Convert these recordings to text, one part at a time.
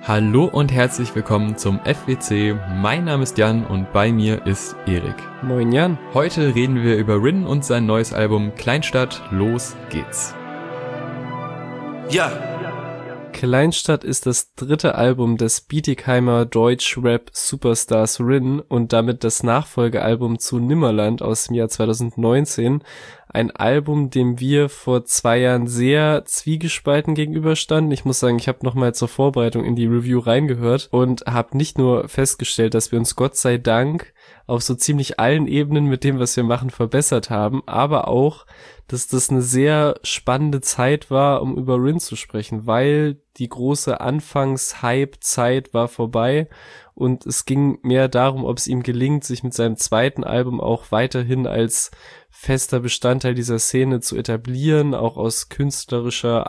Hallo und herzlich willkommen zum FWC. Mein Name ist Jan und bei mir ist Erik. Moin Jan. Heute reden wir über Rin und sein neues Album Kleinstadt. Los geht's. Ja. Kleinstadt ist das dritte Album des Bietigheimer Deutsch-Rap-Superstars Rin und damit das Nachfolgealbum zu Nimmerland aus dem Jahr 2019. Ein Album, dem wir vor 2 Jahren sehr zwiegespalten gegenüberstanden. Ich muss sagen, ich habe nochmal zur Vorbereitung in die Review reingehört und habe nicht nur festgestellt, dass wir uns Gott sei Dank auf so ziemlich allen Ebenen mit dem, was wir machen, verbessert haben, aber auch, dass das eine sehr spannende Zeit war, um über Rin zu sprechen, weil die große Anfangs-Hype-Zeit war vorbei und es ging mehr darum, ob es ihm gelingt, sich mit seinem zweiten Album auch weiterhin als fester Bestandteil dieser Szene zu etablieren, auch aus künstlerischer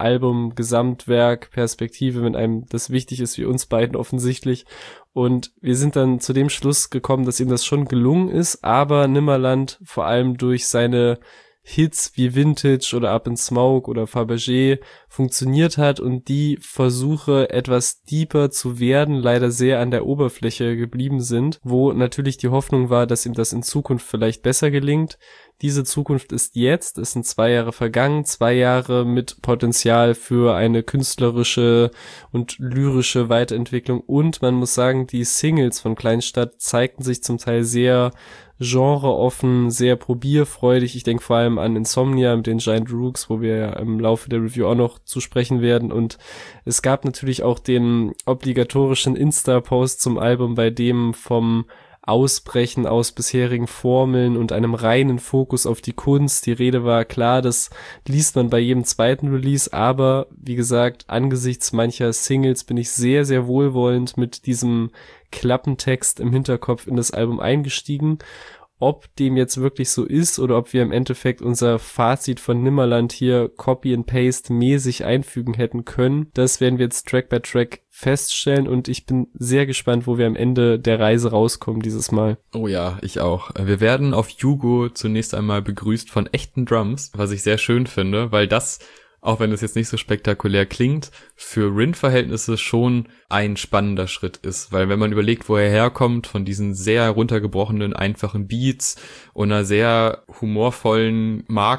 Album-Gesamtwerk-Perspektive, wenn einem das wichtig ist, wie uns beiden offensichtlich. Und wir sind dann zu dem Schluss gekommen, dass ihm das schon gelungen ist, aber Nimmerland vor allem durch seine Hits wie Vintage oder Up in Smoke oder Fabergé funktioniert hat und die Versuche, etwas deeper zu werden, leider sehr an der Oberfläche geblieben sind, wo natürlich die Hoffnung war, dass ihm das in Zukunft vielleicht besser gelingt. Diese Zukunft ist jetzt, es sind 2 Jahre vergangen, 2 Jahre mit Potenzial für eine künstlerische und lyrische Weiterentwicklung und man muss sagen, die Singles von Kleinstadt zeigten sich zum Teil sehr genreoffen, sehr probierfreudig. Ich denke vor allem an Insomnia mit den Giant Rooks, wo wir ja im Laufe der Review auch noch zu sprechen werden. Und es gab natürlich auch den obligatorischen Insta-Post zum Album, bei dem vom Ausbrechen aus bisherigen Formeln und einem reinen Fokus auf die Kunst. Die Rede war klar, das liest man bei jedem zweiten Release, aber wie gesagt, angesichts mancher Singles bin ich sehr, sehr wohlwollend mit diesem Klappentext im Hinterkopf in das Album eingestiegen. Ob dem jetzt wirklich so ist oder ob wir im Endeffekt unser Fazit von Nimmerland hier Copy-and-Paste-mäßig einfügen hätten können, das werden wir jetzt Track by Track feststellen und ich bin sehr gespannt, wo wir am Ende der Reise rauskommen dieses Mal. Oh ja, ich auch. Wir werden auf Jugo zunächst einmal begrüßt von echten Drums, was ich sehr schön finde, weil das, auch wenn es jetzt nicht so spektakulär klingt, für Rin-Verhältnisse schon ein spannender Schritt ist. Weil wenn man überlegt, wo er herkommt, von diesen sehr runtergebrochenen, einfachen Beats und einer sehr humorvollen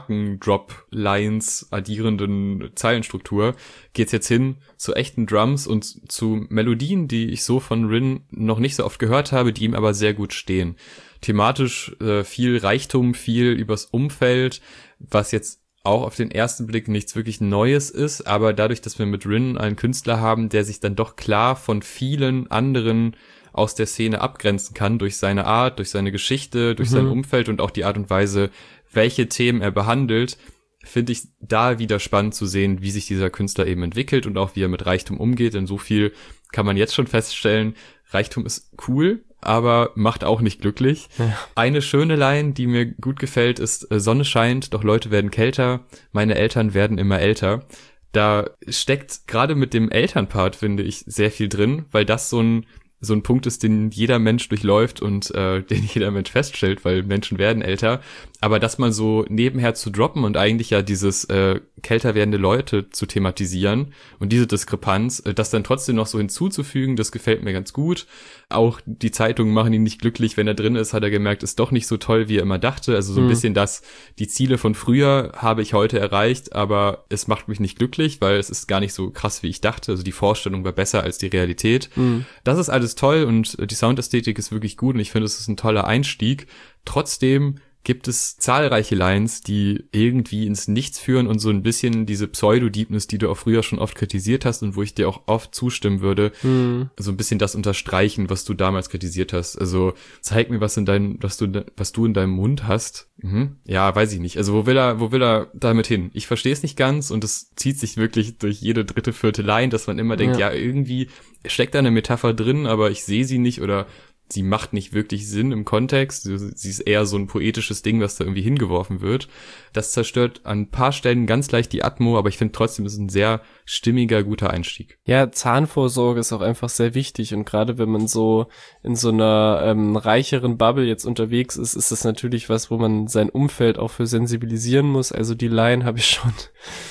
Marken-Drop-Lines addierenden Zeilenstruktur, geht's jetzt hin zu echten Drums und zu Melodien, die ich so von Rin noch nicht so oft gehört habe, die ihm aber sehr gut stehen. Thematisch viel Reichtum, viel übers Umfeld, was jetzt auch auf den ersten Blick nichts wirklich Neues ist, aber dadurch, dass wir mit Rin einen Künstler haben, der sich dann doch klar von vielen anderen aus der Szene abgrenzen kann, durch seine Art, durch seine Geschichte, durch sein Umfeld und auch die Art und Weise, welche Themen er behandelt, finde ich da wieder spannend zu sehen, wie sich dieser Künstler eben entwickelt und auch wie er mit Reichtum umgeht, denn so viel kann man jetzt schon feststellen, Reichtum ist cool, aber macht auch nicht glücklich. Ja. Eine schöne Line, die mir gut gefällt, ist: Sonne scheint, doch Leute werden kälter, meine Eltern werden immer älter. Da steckt gerade mit dem Elternpart, finde ich, sehr viel drin, weil das so ein Punkt ist, den jeder Mensch durchläuft und den jeder Mensch feststellt, weil Menschen werden älter. Aber das mal so nebenher zu droppen und eigentlich ja dieses kälter werdende Leute zu thematisieren und diese Diskrepanz, das dann trotzdem noch so hinzuzufügen, das gefällt mir ganz gut. Auch die Zeitungen machen ihn nicht glücklich, wenn er drin ist, hat er gemerkt, ist doch nicht so toll, wie er immer dachte. Also so ein bisschen die Ziele von früher habe ich heute erreicht, aber es macht mich nicht glücklich, weil es ist gar nicht so krass, wie ich dachte. Also die Vorstellung war besser als die Realität. Das ist alles toll und die Soundästhetik ist wirklich gut und ich finde, es ist ein toller Einstieg. Trotzdem gibt es zahlreiche Lines, die irgendwie ins Nichts führen und so ein bisschen diese Pseudo-Deepness, die du auch früher schon oft kritisiert hast und wo ich dir auch oft zustimmen würde, so ein bisschen das unterstreichen, was du damals kritisiert hast. Also zeig mir, was du in deinem Mund hast. Ja, weiß ich nicht. Also wo will er damit hin? Ich verstehe es nicht ganz und es zieht sich wirklich durch jede dritte, vierte Line, dass man immer denkt, ja, irgendwie steckt da eine Metapher drin, aber ich sehe sie nicht oder sie macht nicht wirklich Sinn im Kontext. Sie ist eher so ein poetisches Ding, was da irgendwie hingeworfen wird. Das zerstört an ein paar Stellen ganz leicht die Atmo, aber ich finde trotzdem, es ist ein sehr stimmiger, guter Einstieg. Ja, Zahnvorsorge ist auch einfach sehr wichtig und gerade wenn man so in so einer reicheren Bubble jetzt unterwegs ist, ist das natürlich was, wo man sein Umfeld auch für sensibilisieren muss. Also die Line habe ich schon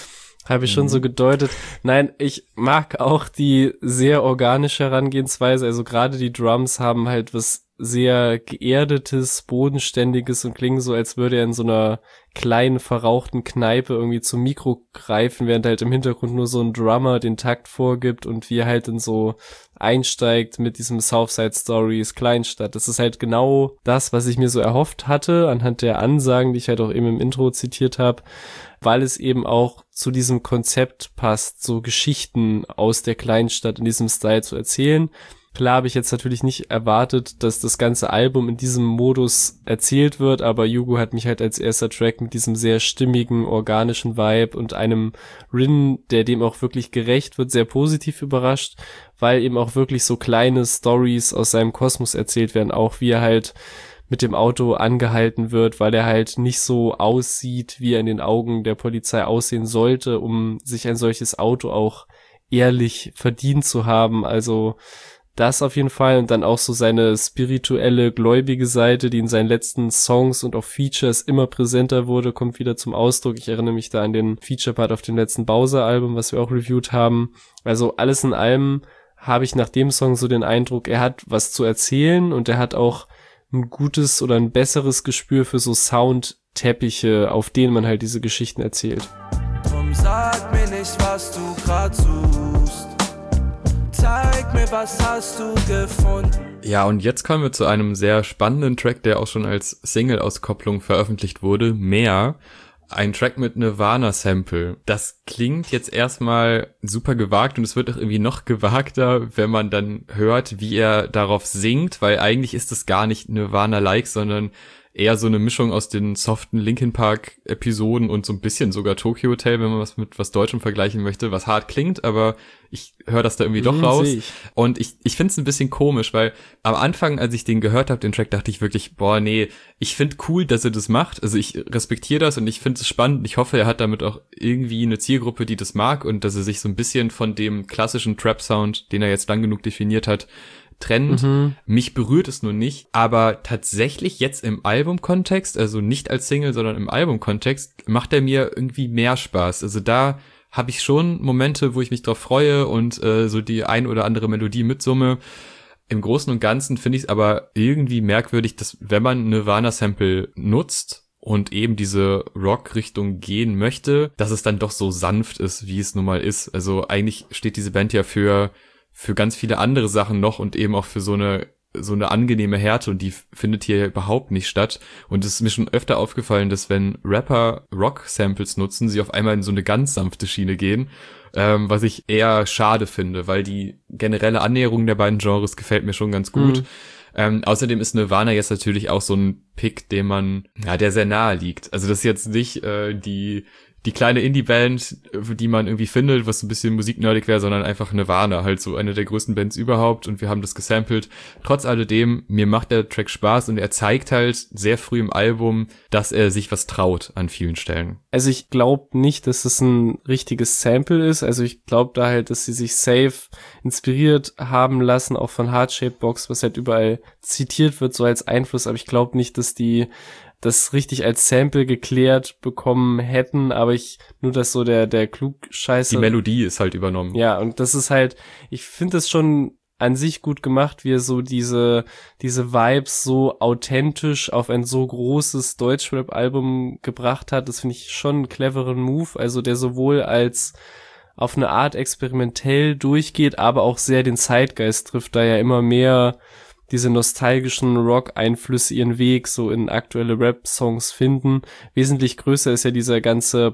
Habe ich schon so gedeutet. Nein, ich mag auch die sehr organische Herangehensweise. Also gerade die Drums haben halt was sehr geerdetes, bodenständiges und klingen so, als würde er in so einer kleinen, verrauchten Kneipe irgendwie zum Mikro greifen, während halt im Hintergrund nur so ein Drummer den Takt vorgibt und wie er halt in so einsteigt mit diesem Southside Stories Kleinstadt. Das ist halt genau das, was ich mir so erhofft hatte, anhand der Ansagen, die ich halt auch eben im Intro zitiert habe, weil es eben auch zu diesem Konzept passt, so Geschichten aus der Kleinstadt in diesem Style zu erzählen. Klar habe ich jetzt natürlich nicht erwartet, dass das ganze Album in diesem Modus erzählt wird, aber Yugo hat mich halt als erster Track mit diesem sehr stimmigen, organischen Vibe und einem Rin, der dem auch wirklich gerecht wird, sehr positiv überrascht, weil eben auch wirklich so kleine Stories aus seinem Kosmos erzählt werden, auch wie er halt mit dem Auto angehalten wird, weil er halt nicht so aussieht, wie er in den Augen der Polizei aussehen sollte, um sich ein solches Auto auch ehrlich verdient zu haben. Also das auf jeden Fall und dann auch so seine spirituelle, gläubige Seite, die in seinen letzten Songs und auch Features immer präsenter wurde, kommt wieder zum Ausdruck. Ich erinnere mich da an den Feature-Part auf dem letzten Bowser-Album, was wir auch reviewed haben. Also alles in allem habe ich nach dem Song so den Eindruck, er hat was zu erzählen und er hat auch ein gutes oder ein besseres Gespür für so Soundteppiche, auf denen man halt diese Geschichten erzählt. Drum sag mir nicht, was du grad suchst. Zeig mir, was hast du gefunden. Ja, und jetzt kommen wir zu einem sehr spannenden Track, der auch schon als Single-Auskopplung veröffentlicht wurde. Mehr. Ein Track mit Nirvana-Sample. Das klingt jetzt erstmal super gewagt und es wird auch irgendwie noch gewagter, wenn man dann hört, wie er darauf singt, weil eigentlich ist es gar nicht Nirvana-like, sondern eher so eine Mischung aus den soften Linkin Park Episoden und so ein bisschen sogar Tokyo Hotel, wenn man was mit was Deutschem vergleichen möchte, was hart klingt, aber ich höre das da irgendwie doch raus. Und ich finde es ein bisschen komisch, weil am Anfang, als ich den gehört habe, den Track, dachte ich wirklich, boah, nee, ich finde cool, dass er das macht. Also ich respektiere das und ich finde es spannend. Ich hoffe, er hat damit auch irgendwie eine Zielgruppe, die das mag und dass er sich so ein bisschen von dem klassischen Trap-Sound, den er jetzt lang genug definiert hat, trennt. Mich berührt es nur nicht, aber tatsächlich jetzt im Albumkontext, also nicht als Single, sondern im Albumkontext, macht er mir irgendwie mehr Spaß. Also da habe ich schon Momente, wo ich mich drauf freue und so die ein oder andere Melodie mitsumme. Im Großen und Ganzen finde ich es aber irgendwie merkwürdig, dass wenn man Nirvana-Sample nutzt und eben diese Rock-Richtung gehen möchte, dass es dann doch so sanft ist, wie es nun mal ist. Also eigentlich steht diese Band ja für ganz viele andere Sachen noch und eben auch für so eine angenehme Härte und die findet hier überhaupt nicht statt. Und es ist mir schon öfter aufgefallen, dass wenn Rapper Rock-Samples nutzen, sie auf einmal in so eine ganz sanfte Schiene gehen, was ich eher schade finde, weil die generelle Annäherung der beiden Genres gefällt mir schon ganz gut. Außerdem ist Nirvana jetzt natürlich auch so ein Pick, der sehr nahe liegt. Also das ist jetzt nicht die kleine Indie-Band, die man irgendwie findet, was so ein bisschen musiknerdig wäre, sondern einfach Nirvana, halt so eine der größten Bands überhaupt und wir haben das gesampelt. Trotz alledem, mir macht der Track Spaß und er zeigt halt sehr früh im Album, dass er sich was traut an vielen Stellen. Also ich glaube nicht, dass es ein richtiges Sample ist, also ich glaube da halt, dass sie sich safe inspiriert haben lassen, auch von Heart-Shaped Box, was halt überall zitiert wird, so als Einfluss, aber ich glaube nicht, dass die das richtig als Sample geklärt bekommen hätten, aber nur dass so der Klugscheißer. Die Melodie ist halt übernommen. Ja, und das ist halt, ich finde das schon an sich gut gemacht, wie er so diese Vibes so authentisch auf ein so großes Deutschrap-Album gebracht hat. Das finde ich schon einen cleveren Move, also der sowohl als auf eine Art experimentell durchgeht, aber auch sehr den Zeitgeist trifft, da ja immer mehr diese nostalgischen Rock-Einflüsse ihren Weg so in aktuelle Rap-Songs finden. Wesentlich größer ist ja dieser ganze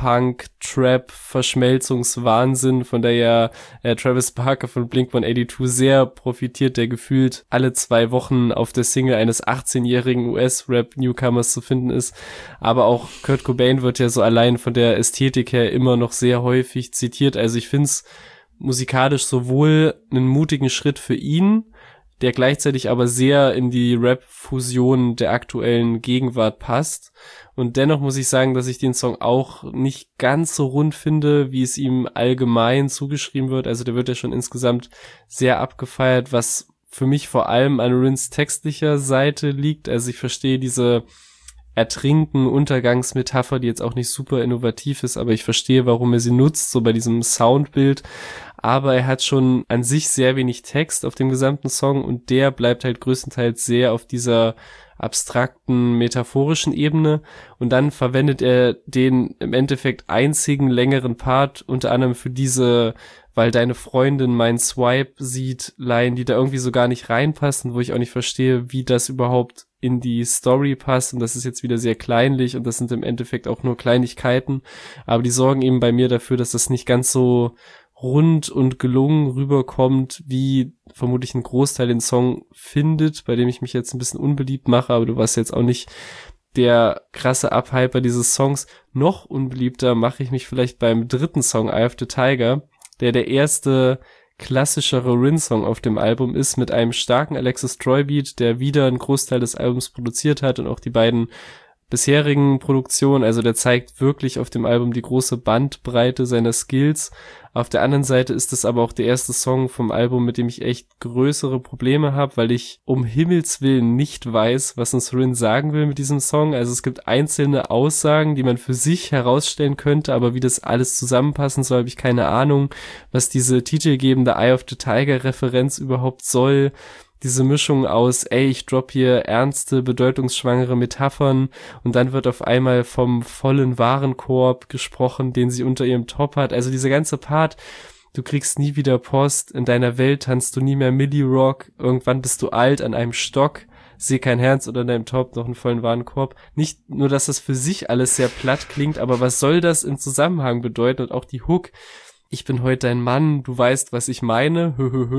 Pop-Punk-Trap-Verschmelzungswahnsinn, von der ja Travis Barker von Blink-182 sehr profitiert, der gefühlt alle 2 Wochen auf der Single eines 18-jährigen US-Rap-Newcomers zu finden ist. Aber auch Kurt Cobain wird ja so allein von der Ästhetik her immer noch sehr häufig zitiert. Also ich finde es musikalisch sowohl einen mutigen Schritt für ihn, der gleichzeitig aber sehr in die Rap-Fusion der aktuellen Gegenwart passt. Und dennoch muss ich sagen, dass ich den Song auch nicht ganz so rund finde, wie es ihm allgemein zugeschrieben wird. Also der wird ja schon insgesamt sehr abgefeiert, was für mich vor allem an Rins textlicher Seite liegt. Also ich verstehe diese Ertrinken, Untergangsmetapher, die jetzt auch nicht super innovativ ist, aber ich verstehe, warum er sie nutzt, so bei diesem Soundbild. Aber er hat schon an sich sehr wenig Text auf dem gesamten Song und der bleibt halt größtenteils sehr auf dieser abstrakten, metaphorischen Ebene und dann verwendet er den im Endeffekt einzigen längeren Part, unter anderem für diese weil deine Freundin meinen Swipe sieht, Line, die da irgendwie so gar nicht reinpassen, wo ich auch nicht verstehe, wie das überhaupt in die Story passt und das ist jetzt wieder sehr kleinlich und das sind im Endeffekt auch nur Kleinigkeiten, aber die sorgen eben bei mir dafür, dass das nicht ganz so rund und gelungen rüberkommt, wie vermutlich ein Großteil den Song findet, bei dem ich mich jetzt ein bisschen unbeliebt mache, aber du warst jetzt auch nicht der krasse Abhyper dieses Songs. Noch unbeliebter mache ich mich vielleicht beim dritten Song, Eye of the Tiger, der erste klassischere Rin-Song auf dem Album ist, mit einem starken Alexis Troy-Beat, der wieder einen Großteil des Albums produziert hat und auch die beiden bisherigen Produktionen, also der zeigt wirklich auf dem Album die große Bandbreite seiner Skills. Auf der anderen Seite ist es aber auch der erste Song vom Album, mit dem ich echt größere Probleme habe, weil ich um Himmels Willen nicht weiß, was uns Rin sagen will mit diesem Song. Also es gibt einzelne Aussagen, die man für sich herausstellen könnte, aber wie das alles zusammenpassen soll, habe ich keine Ahnung, was diese titelgebende Eye of the Tiger Referenz überhaupt soll. Diese Mischung aus, ey, ich drop hier ernste, bedeutungsschwangere Metaphern und dann wird auf einmal vom vollen Warenkorb gesprochen, den sie unter ihrem Top hat. Also dieser ganze Part, du kriegst nie wieder Post, in deiner Welt tanzt du nie mehr Milli Rock, irgendwann bist du alt an einem Stock, seh kein Herz unter deinem Top, noch einen vollen Warenkorb. Nicht nur, dass das für sich alles sehr platt klingt, aber was soll das im Zusammenhang bedeuten? Und auch die Hook, ich bin heute dein Mann, du weißt, was ich meine,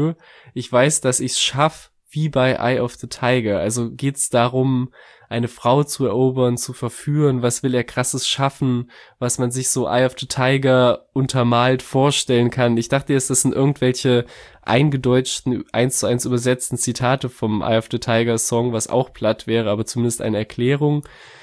ich weiß, dass ich's schaff, wie bei Eye of the Tiger. Also geht's darum, eine Frau zu erobern, zu verführen, was will er krasses schaffen, was man sich so Eye of the Tiger untermalt vorstellen kann. Ich dachte jetzt, das sind irgendwelche eingedeutschten, 1:1 übersetzten Zitate vom Eye of the Tiger Song, was auch platt wäre, aber zumindest eine Erklärung.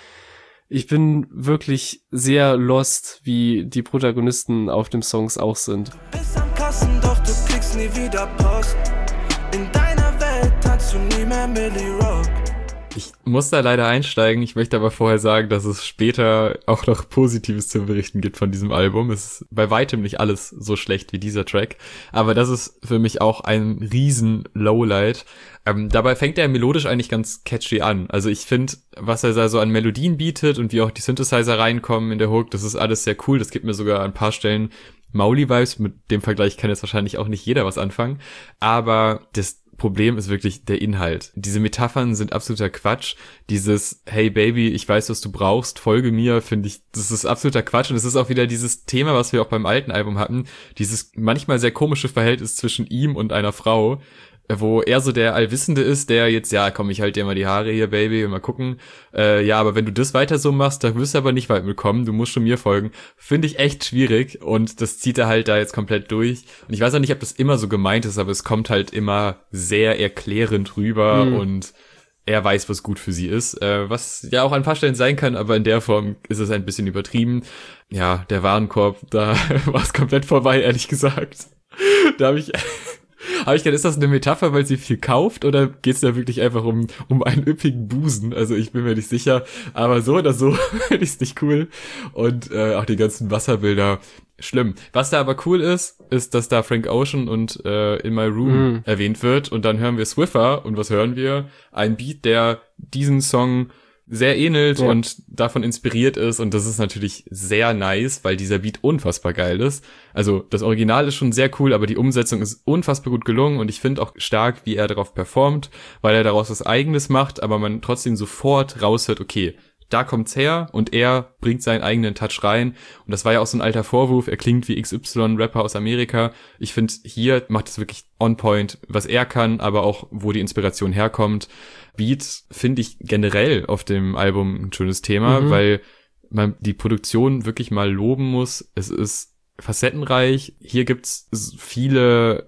Ich bin wirklich sehr lost, wie die Protagonisten auf dem Songs auch sind. Du bist am Kassen, doch du kriegst nie wieder Post. In deiner Welt tanzt du nie mehr Milli Rock. Ich muss da leider einsteigen. Ich möchte aber vorher sagen, dass es später auch noch Positives zu berichten gibt von diesem Album. Es ist bei weitem nicht alles so schlecht wie dieser Track. Aber das ist für mich auch ein riesen Lowlight. Dabei fängt er melodisch eigentlich ganz catchy an. Also ich finde, was er da so an Melodien bietet und wie auch die Synthesizer reinkommen in der Hook, das ist alles sehr cool. Das gibt mir sogar an ein paar Stellen Mauli-Vibes. Mit dem Vergleich kann jetzt wahrscheinlich auch nicht jeder was anfangen. Aber das Problem ist wirklich der Inhalt. Diese Metaphern sind absoluter Quatsch. Dieses Hey Baby, ich weiß, was du brauchst, folge mir, finde ich, das ist absoluter Quatsch. Und es ist auch wieder dieses Thema, was wir auch beim alten Album hatten, dieses manchmal sehr komische Verhältnis zwischen ihm und einer Frau, wo er so der Allwissende ist, der jetzt, ja, komm, ich halt dir mal die Haare hier, Baby, mal gucken. Ja, aber wenn du das weiter so machst, da wirst du aber nicht weit mitkommen, du musst schon mir folgen. Finde ich echt schwierig und das zieht er halt da jetzt komplett durch. Und ich weiß auch nicht, ob das immer so gemeint ist, aber es kommt halt immer sehr erklärend rüber und er weiß, was gut für sie ist. Was ja auch an ein paar Stellen sein kann, aber in der Form ist es ein bisschen übertrieben. Ja, der Warenkorb, da war es komplett vorbei, ehrlich gesagt. Da habe ich gedacht, ist das eine Metapher, weil sie viel kauft oder geht's da wirklich einfach um einen üppigen Busen? Also ich bin mir nicht sicher, aber so oder so finde ich's nicht cool. Und auch die ganzen Wasserbilder, schlimm. Was da aber cool ist, dass da Frank Ocean und In My Room erwähnt wird und dann hören wir Swiffer und was hören wir? Ein Beat, der diesen Song sehr ähnelt und davon inspiriert ist und das ist natürlich sehr nice, weil dieser Beat unfassbar geil ist. Also das Original ist schon sehr cool, aber die Umsetzung ist unfassbar gut gelungen und ich finde auch stark, wie er darauf performt, weil er daraus was Eigenes macht, aber man trotzdem sofort raushört, okay, da kommt's her und er bringt seinen eigenen Touch rein und das war ja auch so ein alter Vorwurf, er klingt wie XY-Rapper aus Amerika. Ich finde, hier macht es wirklich on point, was er kann, aber auch, wo die Inspiration herkommt. Beats finde ich generell auf dem Album ein schönes Thema, weil man die Produktion wirklich mal loben muss. Es ist facettenreich. Hier gibt's viele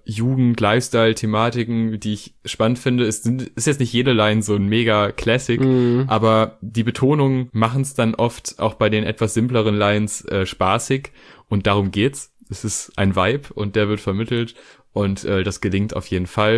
Jugend-Lifestyle-Thematiken, die ich spannend finde. Es ist jetzt nicht jede Line so ein mega Classic, aber die Betonungen machen es dann oft auch bei den etwas simpleren Lines spaßig und darum geht's. Es ist ein Vibe und der wird vermittelt und das gelingt auf jeden Fall.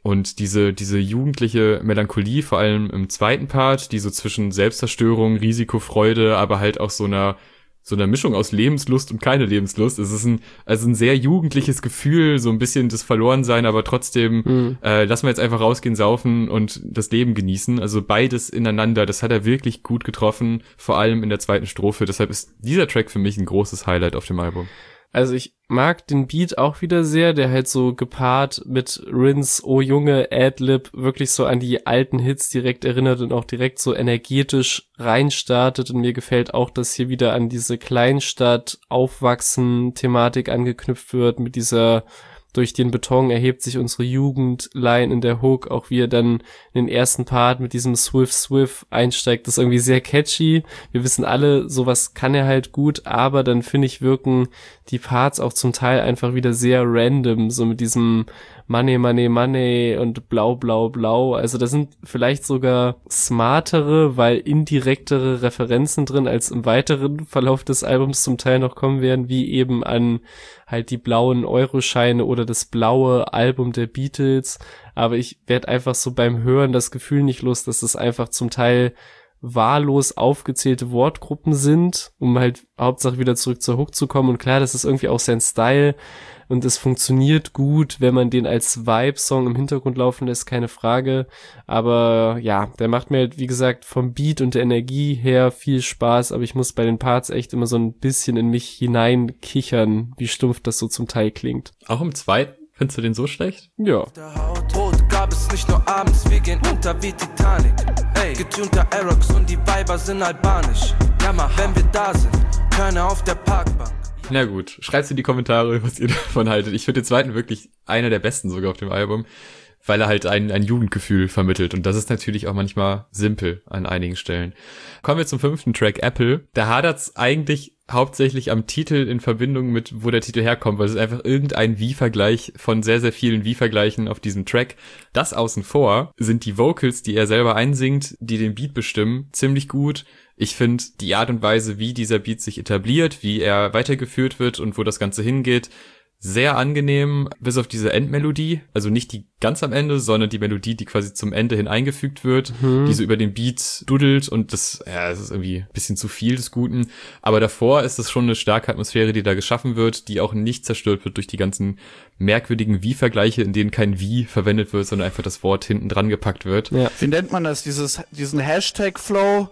Und diese jugendliche Melancholie, vor allem im zweiten Part, die so zwischen Selbstzerstörung, Risikofreude, aber halt auch so einer Mischung aus Lebenslust und keine Lebenslust. Es ist ein sehr jugendliches Gefühl, so ein bisschen das Verlorensein, aber trotzdem lassen wir jetzt einfach rausgehen, saufen und das Leben genießen. Also beides ineinander, das hat er wirklich gut getroffen, vor allem in der zweiten Strophe. Deshalb ist dieser Track für mich ein großes Highlight auf dem Album. Also ich mag den Beat auch wieder sehr, der halt so gepaart mit Rins Oh Junge Adlib wirklich so an die alten Hits direkt erinnert und auch direkt so energetisch reinstartet. Und mir gefällt auch, dass hier wieder an diese Kleinstadt aufwachsen Thematik angeknüpft wird mit dieser durch den Beton erhebt sich unsere Jugend-Line in der Hook, auch wie er dann in den ersten Part mit diesem Swift einsteigt, das ist irgendwie sehr catchy. Wir wissen alle, sowas kann er halt gut, aber dann finde ich, wirken die Parts auch zum Teil einfach wieder sehr random, so mit diesem Money, Money, Money und Blau, Blau, Blau. Also da sind vielleicht sogar smartere, weil indirektere Referenzen drin, als im weiteren Verlauf des Albums zum Teil noch kommen werden, wie eben an halt die blauen Euroscheine oder das blaue Album der Beatles. Aber ich werde einfach so beim Hören das Gefühl nicht los, dass es einfach zum Teil wahllos aufgezählte Wortgruppen sind, um halt Hauptsache wieder zurück zur Hook zu kommen. Und klar, das ist irgendwie auch sein Style und es funktioniert gut, wenn man den als Vibe-Song im Hintergrund laufen lässt, keine Frage. Aber ja, der macht mir halt, wie gesagt, vom Beat und der Energie her viel Spaß, aber ich muss bei den Parts echt immer so ein bisschen in mich hineinkichern, wie stumpf das so zum Teil klingt. Auch im zweiten? Findest du den so schlecht? Ja. Rot gab es nicht nur abends, wir gehen unter wie Titanic. Ey, getunter Aerox und die Weiber sind albanisch. Jammer, wenn wir da sind, Körner auf der Parkbank. Na gut, schreibt in die Kommentare, was ihr davon haltet. Ich finde den zweiten wirklich einer der besten sogar auf dem Album, weil er halt ein Jugendgefühl vermittelt. Und das ist natürlich auch manchmal simpel an einigen Stellen. Kommen wir zum 5. Track, Apple. Da hadert's eigentlich hauptsächlich am Titel in Verbindung mit, wo der Titel herkommt, weil es ist einfach irgendein Wie-Vergleich von sehr, sehr vielen Wie-Vergleichen auf diesem Track. Das außen vor sind die Vocals, die er selber einsingt, die den Beat bestimmen, ziemlich gut. Ich finde die Art und Weise, wie dieser Beat sich etabliert, wie er weitergeführt wird und wo das Ganze hingeht, sehr angenehm, bis auf diese Endmelodie, also nicht die ganz am Ende, sondern die Melodie, die quasi zum Ende hin eingefügt wird, die so über den Beat dudelt und das ist irgendwie ein bisschen zu viel des Guten, aber davor ist es schon eine starke Atmosphäre, die da geschaffen wird, die auch nicht zerstört wird durch die ganzen merkwürdigen Wie-Vergleiche, in denen kein Wie verwendet wird, sondern einfach das Wort hinten dran gepackt wird. Ja. Wie nennt man das, diesen Hashtag-Flow?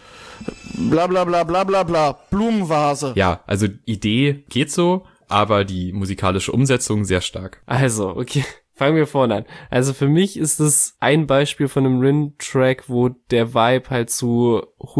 Bla bla bla bla bla bla, Blumenvase. Ja, also Idee geht so, aber die musikalische Umsetzung sehr stark. Also, okay, fangen wir vorne an. Also für mich ist es ein Beispiel von einem Rin-Track, wo der Vibe halt zu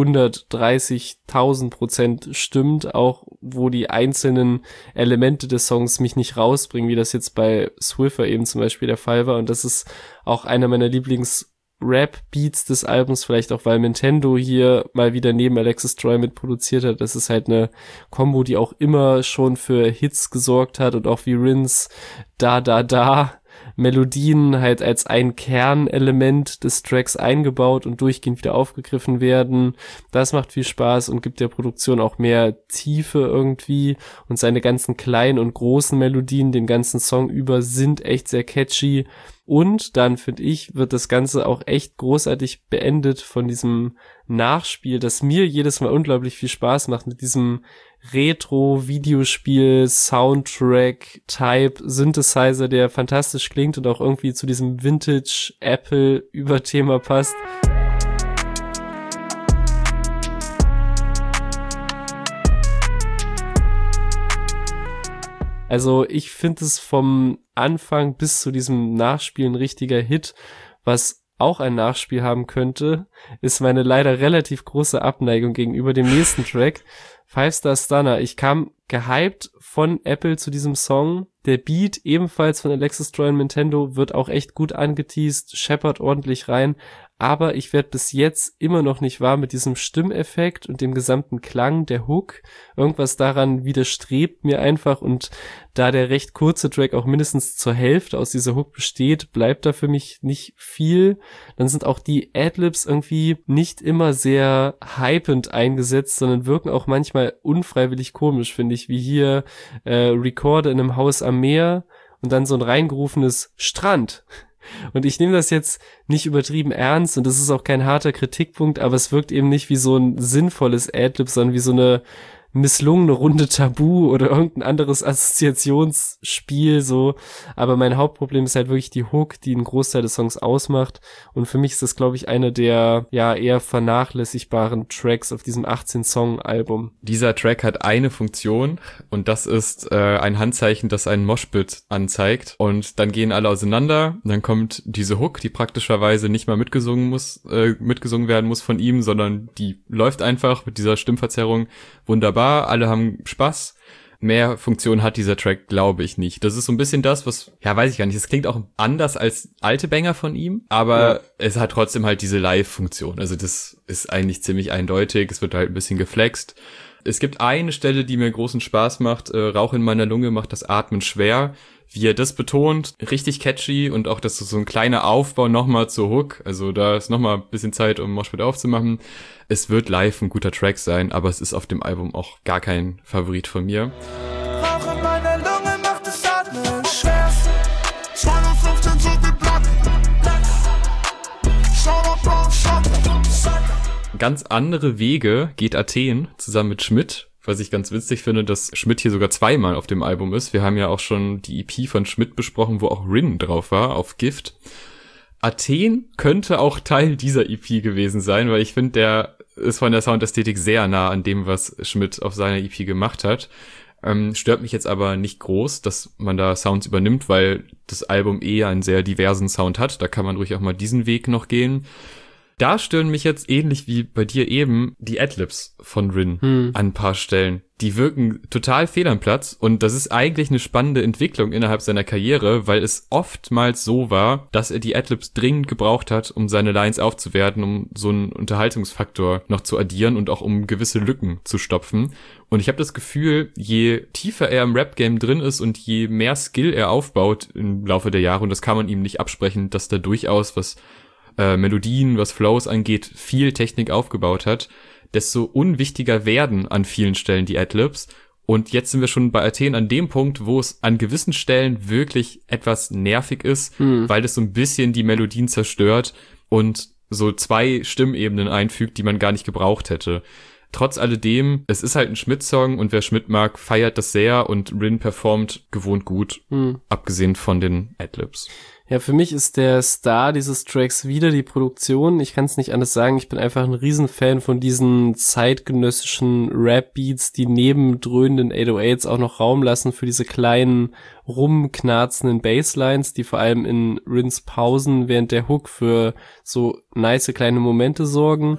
130.000% stimmt, auch wo die einzelnen Elemente des Songs mich nicht rausbringen, wie das jetzt bei Swiffer eben zum Beispiel der Fall war. Und das ist auch einer meiner Rap-Beats des Albums, vielleicht auch, weil Nintendo hier mal wieder neben Alexis Troy mitproduziert hat. Das ist halt eine Kombo, die auch immer schon für Hits gesorgt hat und auch wie Rins Da Melodien halt als ein Kernelement des Tracks eingebaut und durchgehend wieder aufgegriffen werden. Das macht viel Spaß und gibt der Produktion auch mehr Tiefe irgendwie, und seine ganzen kleinen und großen Melodien den ganzen Song über sind echt sehr catchy. Und dann, finde ich, wird das Ganze auch echt großartig beendet von diesem Nachspiel, das mir jedes Mal unglaublich viel Spaß macht, mit diesem Retro-Videospiel-Soundtrack-Type-Synthesizer, der fantastisch klingt und auch irgendwie zu diesem Vintage-Apple-Überthema passt. Also ich finde es vom Anfang bis zu diesem Nachspiel ein richtiger Hit. Was auch ein Nachspiel haben könnte, ist meine leider relativ große Abneigung gegenüber dem nächsten Track, 5 Star Stunner. Ich kam gehypt von Apple zu diesem Song. Der Beat, ebenfalls von Alexis Troy und Nintendo, wird auch echt gut angeteased, scheppert ordentlich rein. Aber ich werde bis jetzt immer noch nicht warm mit diesem Stimmeffekt und dem gesamten Klang der Hook. Irgendwas daran widerstrebt mir einfach, und da der recht kurze Track auch mindestens zur Hälfte aus dieser Hook besteht, bleibt da für mich nicht viel. Dann sind auch die Adlibs irgendwie nicht immer sehr hypend eingesetzt, sondern wirken auch manchmal unfreiwillig komisch, finde ich, wie hier Recorder in einem Haus am Meer und dann so ein reingerufenes Strand. Und ich nehme das jetzt nicht übertrieben ernst und das ist auch kein harter Kritikpunkt, aber es wirkt eben nicht wie so ein sinnvolles Adlib, sondern wie so eine misslungene Runde Tabu oder irgendein anderes Assoziationsspiel so, aber mein Hauptproblem ist halt wirklich die Hook, die einen Großteil des Songs ausmacht und für mich ist das, glaube ich, einer der eher vernachlässigbaren Tracks auf diesem 18-Song-Album. Dieser Track hat eine Funktion und das ist ein Handzeichen, das einen Moshpit anzeigt und dann gehen alle auseinander und dann kommt diese Hook, die praktischerweise nicht mal mitgesungen werden muss von ihm, sondern die läuft einfach mit dieser Stimmverzerrung wunderbar. Alle haben Spaß. Mehr Funktion hat dieser Track, glaube ich, nicht. Das ist so ein bisschen das, was, weiß ich gar nicht, es klingt auch anders als alte Banger von ihm, aber es hat trotzdem halt diese Live-Funktion. Also das ist eigentlich ziemlich eindeutig, es wird halt ein bisschen geflext. Es gibt eine Stelle, die mir großen Spaß macht, Rauch in meiner Lunge macht das Atmen schwer. Wie er das betont, richtig catchy und auch das ist so ein kleiner Aufbau nochmal zur Hook, also da ist nochmal ein bisschen Zeit, um Moshpit aufzumachen. Es wird live ein guter Track sein, aber es ist auf dem Album auch gar kein Favorit von mir. Rauch in meiner Lunge macht das Atmen schwer. 215 sind die Black. Ganz andere Wege geht Athen zusammen mit Schmidt, was ich ganz witzig finde, dass Schmidt hier sogar zweimal auf dem Album ist. Wir haben ja auch schon die EP von Schmidt besprochen, wo auch Rin drauf war, auf Gift. Athen könnte auch Teil dieser EP gewesen sein, weil ich finde, der ist von der Soundästhetik sehr nah an dem, was Schmidt auf seiner EP gemacht hat. Stört mich jetzt aber nicht groß, dass man da Sounds übernimmt, weil das Album einen sehr diversen Sound hat. Da kann man ruhig auch mal diesen Weg noch gehen. Da stören mich jetzt ähnlich wie bei dir eben die Adlibs von Rin an ein paar Stellen. Die wirken total fehl am Platz und das ist eigentlich eine spannende Entwicklung innerhalb seiner Karriere, weil es oftmals so war, dass er die Adlibs dringend gebraucht hat, um seine Lines aufzuwerten, um so einen Unterhaltungsfaktor noch zu addieren und auch um gewisse Lücken zu stopfen. Und ich habe das Gefühl, je tiefer er im Rap-Game drin ist und je mehr Skill er aufbaut im Laufe der Jahre, und das kann man ihm nicht absprechen, dass da durchaus was Melodien, was Flows angeht, viel Technik aufgebaut hat, desto unwichtiger werden an vielen Stellen die Adlibs. Und jetzt sind wir schon bei Athen an dem Punkt, wo es an gewissen Stellen wirklich etwas nervig ist, weil es so ein bisschen die Melodien zerstört und so 2 Stimmebenen einfügt, die man gar nicht gebraucht hätte. Trotz alledem, es ist halt ein Schmidt-Song und wer Schmidt mag, feiert das sehr und Rin performt gewohnt gut, abgesehen von den Adlibs. Ja, für mich ist der Star dieses Tracks wieder die Produktion. Ich kann es nicht anders sagen. Ich bin einfach ein Riesenfan von diesen zeitgenössischen Rap-Beats, die neben dröhnenden 808s auch noch Raum lassen für diese kleinen, rumknarzenden Basslines, die vor allem in Rins Pausen während der Hook für so nice kleine Momente sorgen.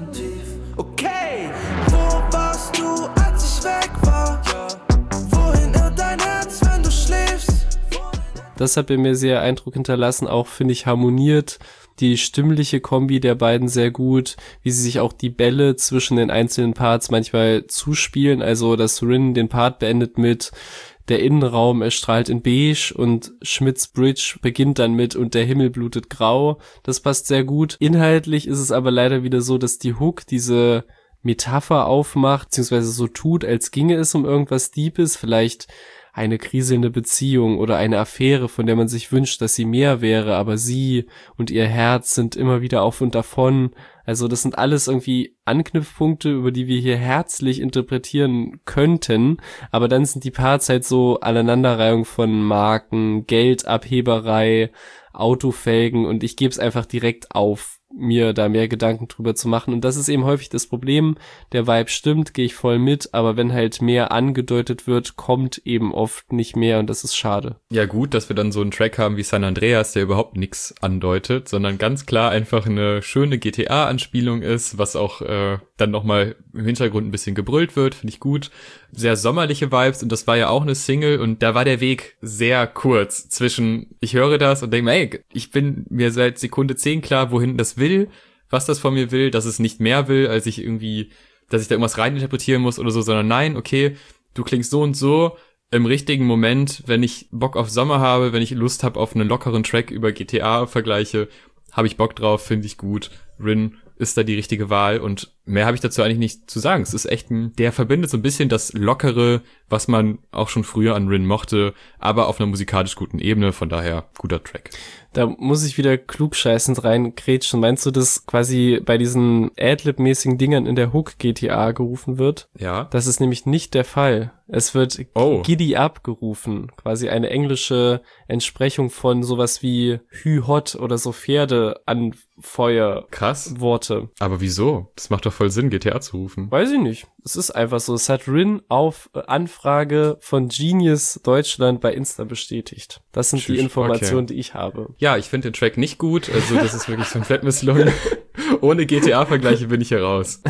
Okay, wo warst du, als ich weg war? Wohin irrt dein Herz, wenn du schläfst? Das hat bei mir sehr Eindruck hinterlassen, auch finde ich harmoniert die stimmliche Kombi der beiden sehr gut, wie sie sich auch die Bälle zwischen den einzelnen Parts manchmal zuspielen, also dass Rin den Part beendet mit der Innenraum erstrahlt in beige und Schmidts Bridge beginnt dann mit und der Himmel blutet grau. Das passt sehr gut. Inhaltlich ist es aber leider wieder so, dass die Hook diese Metapher aufmacht, beziehungsweise so tut, als ginge es um irgendwas Deepes, vielleicht eine kriselnde Beziehung oder eine Affäre, von der man sich wünscht, dass sie mehr wäre, aber sie und ihr Herz sind immer wieder auf und davon. Also das sind alles irgendwie Anknüpfpunkte, über die wir hier herzlich interpretieren könnten, aber dann sind die Parts halt so Aneinanderreihung von Marken, Geldabheberei, Autofelgen und ich gebe es einfach direkt auf, mir da mehr Gedanken drüber zu machen. Und das ist eben häufig das Problem. Der Vibe stimmt, gehe ich voll mit, aber wenn halt mehr angedeutet wird, kommt eben oft nicht mehr und das ist schade. Ja gut, dass wir dann so einen Track haben wie San Andreas, der überhaupt nichts andeutet, sondern ganz klar einfach eine schöne GTA-Anspielung ist, was auch dann nochmal im Hintergrund ein bisschen gebrüllt wird, finde ich gut. Sehr sommerliche Vibes und das war ja auch eine Single und da war der Weg sehr kurz zwischen, ich höre das und denke mir, ey, ich bin mir seit Sekunde 10 klar, wohin das will, was das von mir will, dass es nicht mehr will, als ich irgendwie, dass ich da irgendwas reininterpretieren muss oder so, sondern nein, okay, du klingst so und so im richtigen Moment, wenn ich Bock auf Sommer habe, wenn ich Lust habe auf einen lockeren Track über GTA-Vergleiche, habe ich Bock drauf, finde ich gut. Rin ist da die richtige Wahl und mehr habe ich dazu eigentlich nicht zu sagen. Es ist echt der verbindet so ein bisschen das Lockere, was man auch schon früher an Rin mochte, aber auf einer musikalisch guten Ebene, von daher guter Track. Da muss ich wieder klugscheißend reingrätschen. Meinst du, dass quasi bei diesen Adlib-mäßigen Dingern in der Hook GTA gerufen wird? Ja. Das ist nämlich nicht der Fall. Es wird Giddy Up gerufen. Quasi eine englische Entsprechung von sowas wie Hü Hot oder so Pferdeanfeuer. Krass. Worte. Aber wieso? Das macht doch voll Sinn, GTA zu rufen. Weiß ich nicht. Es ist einfach so. Es hat Rin auf Anfrage von Genius Deutschland bei Insta bestätigt. Das sind die Informationen, die ich habe. Ja, ich finde den Track nicht gut. Also das ist wirklich so ein Fettmisslungen. Ohne GTA-Vergleiche bin ich heraus.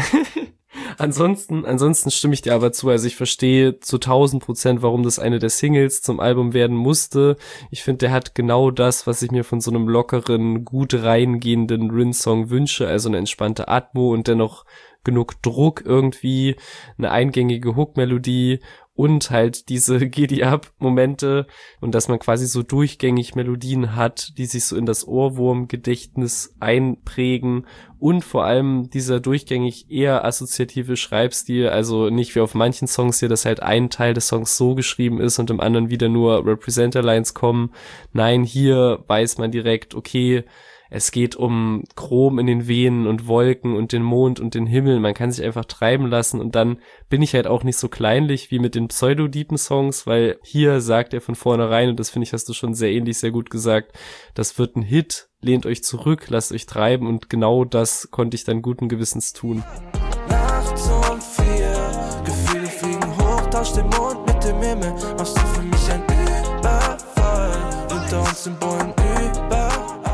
Ansonsten stimme ich dir aber zu. Also ich verstehe zu 1000%, warum das eine der Singles zum Album werden musste. Ich finde, der hat genau das, was ich mir von so einem lockeren, gut reingehenden Rin-Song wünsche. Also eine entspannte Atmo und dennoch genug Druck irgendwie, eine eingängige Hook-Melodie und halt diese Giddy-Up-Momente und dass man quasi so durchgängig Melodien hat, die sich so in das Ohrwurm-Gedächtnis einprägen und vor allem dieser durchgängig eher assoziative Schreibstil, also nicht wie auf manchen Songs hier, dass halt ein Teil des Songs so geschrieben ist und im anderen wieder nur Representer-Lines kommen. Nein, hier weiß man direkt, okay, es geht um Chrom in den Venen und Wolken und den Mond und den Himmel. Man kann sich einfach treiben lassen und dann bin ich halt auch nicht so kleinlich wie mit den Pseudo-Deepen-Songs, weil hier sagt er von vornherein, und das finde ich, hast du schon sehr ähnlich, sehr gut gesagt, das wird ein Hit, lehnt euch zurück, lasst euch treiben und genau das konnte ich dann guten Gewissens tun. Nachts um 4, Gefühle fliegen hoch, tausch den Mond mit dem Himmel, machst du für mich ein Überfall, unter uns sind Bäume überall.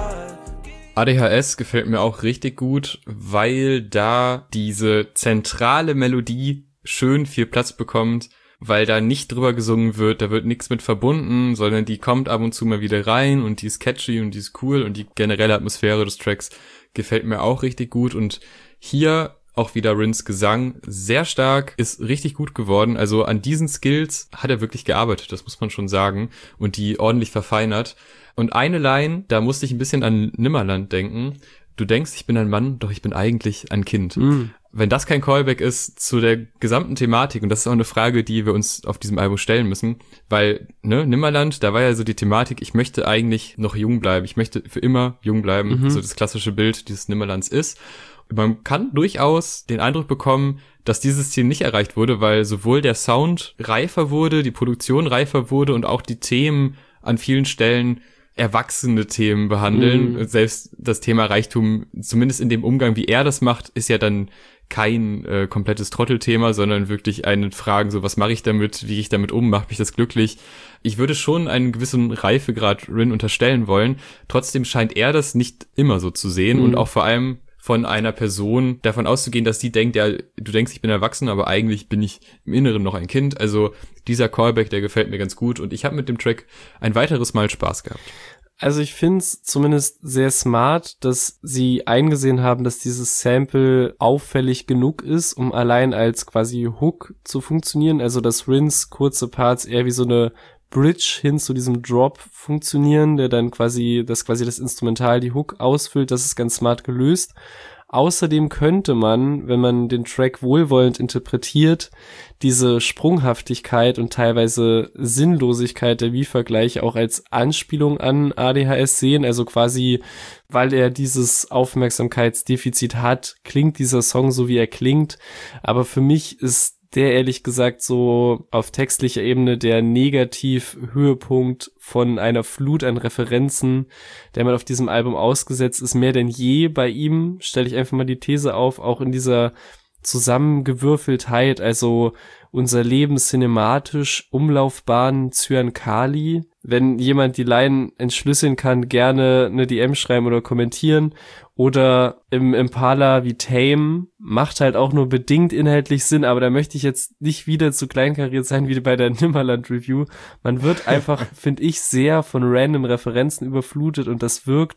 ADHS gefällt mir auch richtig gut, weil da diese zentrale Melodie schön viel Platz bekommt, weil da nicht drüber gesungen wird, da wird nichts mit verbunden, sondern die kommt ab und zu mal wieder rein und die ist catchy und die ist cool und die generelle Atmosphäre des Tracks gefällt mir auch richtig gut und hier auch wieder Rins Gesang sehr stark, ist richtig gut geworden, also an diesen Skills hat er wirklich gearbeitet, das muss man schon sagen und die ordentlich verfeinert. Und eine Line, da musste ich ein bisschen an Nimmerland denken. Du denkst, ich bin ein Mann, doch ich bin eigentlich ein Kind. Wenn das kein Callback ist zu der gesamten Thematik, und das ist auch eine Frage, die wir uns auf diesem Album stellen müssen, weil, Nimmerland, da war ja so die Thematik, ich möchte eigentlich noch jung bleiben, ich möchte für immer jung bleiben, so das klassische Bild dieses Nimmerlands ist. Man kann durchaus den Eindruck bekommen, dass dieses Ziel nicht erreicht wurde, weil sowohl der Sound reifer wurde, die Produktion reifer wurde und auch die Themen an vielen Stellen erwachsene Themen behandeln. Selbst das Thema Reichtum, zumindest in dem Umgang, wie er das macht, ist ja dann kein komplettes Trottelthema, sondern wirklich eine Frage, so was mache ich damit, wie gehe ich damit um, macht mich das glücklich. Ich würde schon einen gewissen Reifegrad Rin unterstellen wollen. Trotzdem scheint er das nicht immer so zu sehen und auch vor allem von einer Person davon auszugehen, dass sie denkt, ja, du denkst, ich bin erwachsen, aber eigentlich bin ich im Inneren noch ein Kind. Also dieser Callback, der gefällt mir ganz gut und ich habe mit dem Track ein weiteres Mal Spaß gehabt. Also ich finde es zumindest sehr smart, dass sie eingesehen haben, dass dieses Sample auffällig genug ist, um allein als quasi Hook zu funktionieren. Also dass Rins kurze Parts eher wie so eine Bridge hin zu diesem Drop funktionieren, der dann quasi das Instrumental, die Hook ausfüllt. Das ist ganz smart gelöst. Außerdem könnte man, wenn man den Track wohlwollend interpretiert, diese Sprunghaftigkeit und teilweise Sinnlosigkeit der Wie-Vergleiche auch als Anspielung an ADHS sehen. Also quasi, weil er dieses Aufmerksamkeitsdefizit hat, klingt dieser Song so, wie er klingt. Aber für mich ist der ehrlich gesagt so auf textlicher Ebene der Negativ-Höhepunkt von einer Flut an Referenzen, der man auf diesem Album ausgesetzt ist, mehr denn je bei ihm, stelle ich einfach mal die These auf, auch in dieser Zusammengewürfeltheit, also unser Leben cinematisch, Umlaufbahn Zyankali. Wenn jemand die Line entschlüsseln kann, gerne eine DM schreiben oder kommentieren. Oder im Impala wie Tame macht halt auch nur bedingt inhaltlich Sinn, aber da möchte ich jetzt nicht wieder zu kleinkariert sein wie bei der Nimmerland-Review. Man wird einfach, finde ich, sehr von random Referenzen überflutet und das wirkt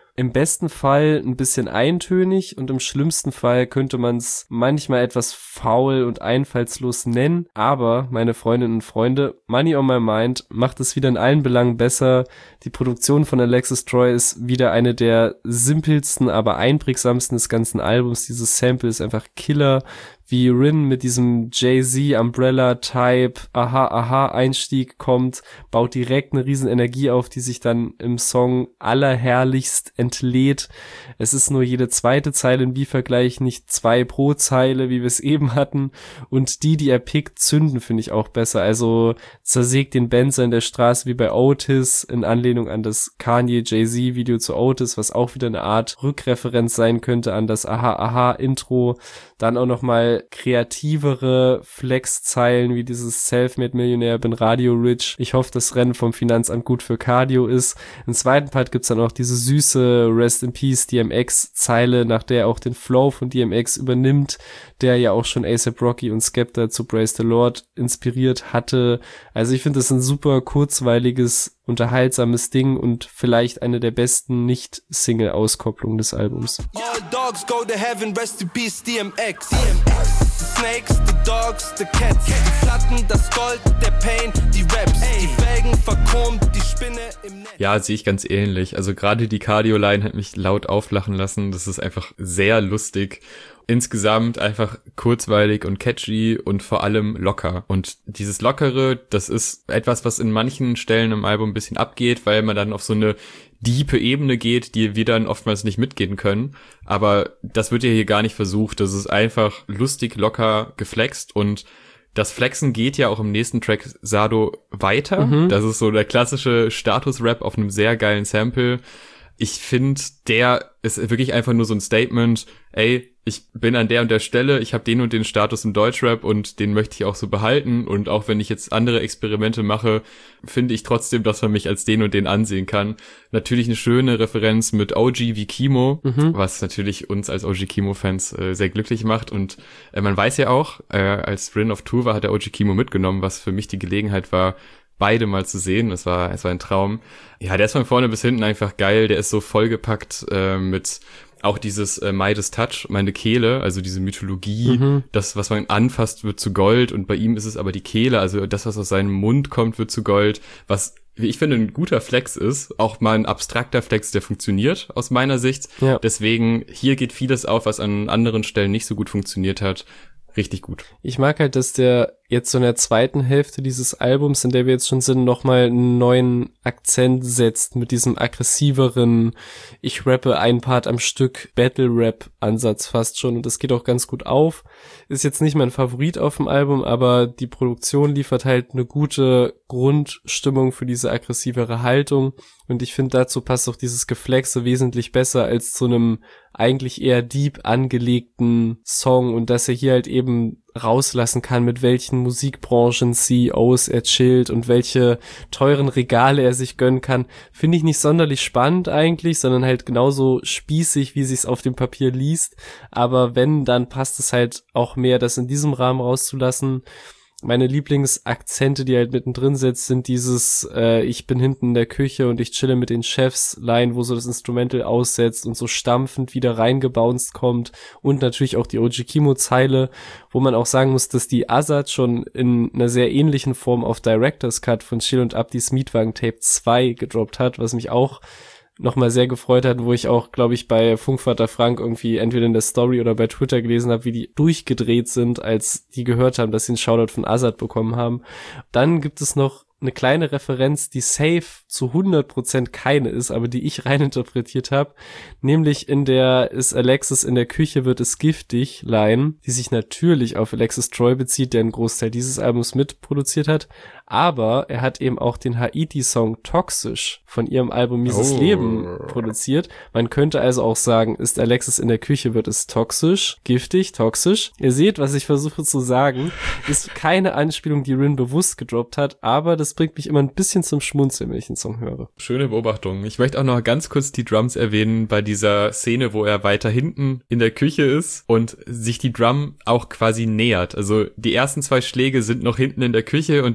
im besten Fall ein bisschen eintönig und im schlimmsten Fall könnte man es manchmal etwas faul und einfallslos nennen. Aber, meine Freundinnen und Freunde, Money on My Mind macht es wieder in allen Belangen besser. Die Produktion von Alexis Troy ist wieder eine der simpelsten, aber einprägsamsten des ganzen Albums. Dieses Sample ist einfach Killer. Wie Rin mit diesem Jay-Z Umbrella-Type Aha-Aha-Einstieg kommt, baut direkt eine riesen Energie auf, die sich dann im Song allerherrlichst entlädt. Es ist nur jede zweite Zeile im Wie-Vergleich, nicht 2 pro Zeile, wie wir es eben hatten. Und die er pickt, zünden, finde ich auch besser. Also zersägt den Benzer in der Straße wie bei Otis, in Anlehnung an das Kanye-Jay-Z-Video zu Otis, was auch wieder eine Art Rückreferenz sein könnte an das Aha-Aha-Intro. Dann auch nochmal kreativere Flex-Zeilen wie dieses Selfmade-Millionär, bin Radio-Rich. Ich hoffe, das Rennen vom Finanzamt gut für Cardio ist. Im zweiten Part gibt's dann auch diese süße Rest in Peace DMX-Zeile, nach der auch den Flow von DMX übernimmt, der ja auch schon A$AP Rocky und Skepta zu Praise the Lord inspiriert hatte. Also ich finde, das ist ein super kurzweiliges, unterhaltsames Ding und vielleicht eine der besten Nicht-Single-Auskopplungen des Albums. All dogs go to heaven, rest in peace, DMX. The snakes, the dogs, the cats. Die Platten, das Gold, der Pain, die Raps. Die Felgen verchromt, die Spinne im Netz. Ja, sehe ich ganz ähnlich. Also gerade die Cardio-Line hat mich laut auflachen lassen. Das ist einfach sehr lustig. Insgesamt einfach kurzweilig und catchy und vor allem locker. Und dieses Lockere, das ist etwas, was in manchen Stellen im Album ein bisschen abgeht, weil man dann auf so eine diepe Ebene geht, die wir dann oftmals nicht mitgehen können. Aber das wird ja hier gar nicht versucht. Das ist einfach lustig, locker geflext und das Flexen geht ja auch im nächsten Track Sado weiter. Das ist so der klassische Status-Rap auf einem sehr geilen Sample. Ich finde, der ist wirklich einfach nur so ein Statement, ey, ich bin an der und der Stelle, ich habe den und den Status im Deutschrap und den möchte ich auch so behalten und auch wenn ich jetzt andere Experimente mache, finde ich trotzdem, dass man mich als den und den ansehen kann. Natürlich eine schöne Referenz mit OG wie Kimo, was natürlich uns als OG Kimo-Fans sehr glücklich macht und man weiß ja auch, als Rin of Tour war, hat der OG Kimo mitgenommen, was für mich die Gelegenheit war, beide mal zu sehen. Es war ein Traum. Ja, der ist von vorne bis hinten einfach geil. Der ist so vollgepackt mit auch dieses Midas Touch, meine Kehle, also diese Mythologie, das, was man anfasst, wird zu Gold und bei ihm ist es aber die Kehle, also das, was aus seinem Mund kommt, wird zu Gold, was, wie ich finde, ein guter Flex ist, auch mal ein abstrakter Flex, der funktioniert aus meiner Sicht. Ja. Deswegen, hier geht vieles auf, was an anderen Stellen nicht so gut funktioniert hat. Richtig gut. Ich mag halt, dass der jetzt so in der zweiten Hälfte dieses Albums, in der wir jetzt schon sind, nochmal einen neuen Akzent setzt mit diesem aggressiveren, ich rappe ein Part am Stück, Battle-Rap-Ansatz fast schon und das geht auch ganz gut auf. Ist jetzt nicht mein Favorit auf dem Album, aber die Produktion liefert halt eine gute Grundstimmung für diese aggressivere Haltung und ich finde, dazu passt auch dieses Geflexe wesentlich besser als zu einem eigentlich eher deep angelegten Song und dass er hier halt eben rauslassen kann, mit welchen Musikbranchen CEOs er chillt und welche teuren Regale er sich gönnen kann, finde ich nicht sonderlich spannend eigentlich, sondern halt genauso spießig, wie sich's auf dem Papier liest, aber wenn, dann passt es halt auch mehr, das in diesem Rahmen rauszulassen. Meine Lieblingsakzente, die halt mittendrin setzt, sind dieses ich bin hinten in der Küche und ich chille mit den Chefs Line, wo so das Instrumental aussetzt und so stampfend wieder reingebounced kommt und natürlich auch die OG Kimo Zeile, wo man auch sagen muss, dass die Azad schon in einer sehr ähnlichen Form auf Director's Cut von Chill und Abdis Mietwagen Tape 2 gedroppt hat, was mich auch nochmal sehr gefreut hat, wo ich auch, glaube ich, bei Funkvater Frank irgendwie entweder in der Story oder bei Twitter gelesen habe, wie die durchgedreht sind, als die gehört haben, dass sie einen Shoutout von Azad bekommen haben. Dann gibt es noch eine kleine Referenz, die safe zu 100% keine ist, aber die ich reininterpretiert habe, nämlich in der ist Alexis in der Küche wird es giftig Line, die sich natürlich auf Alexis Troy bezieht, der einen Großteil dieses Albums mitproduziert hat, aber er hat eben auch den Haiti-Song Toxisch von ihrem Album Mieses Leben produziert. Man könnte also auch sagen, ist Alexis in der Küche wird es toxisch, giftig, toxisch. Ihr seht, was ich versuche zu sagen, ist keine Anspielung, die Rin bewusst gedroppt hat, aber das bringt mich immer ein bisschen zum Schmunzeln, wenn ich den Song höre. Schöne Beobachtung. Ich möchte auch noch ganz kurz die Drums erwähnen bei dieser Szene, wo er weiter hinten in der Küche ist und sich die Drum auch quasi nähert. Also die ersten 2 Schläge sind noch hinten in der Küche und dann geht's wieder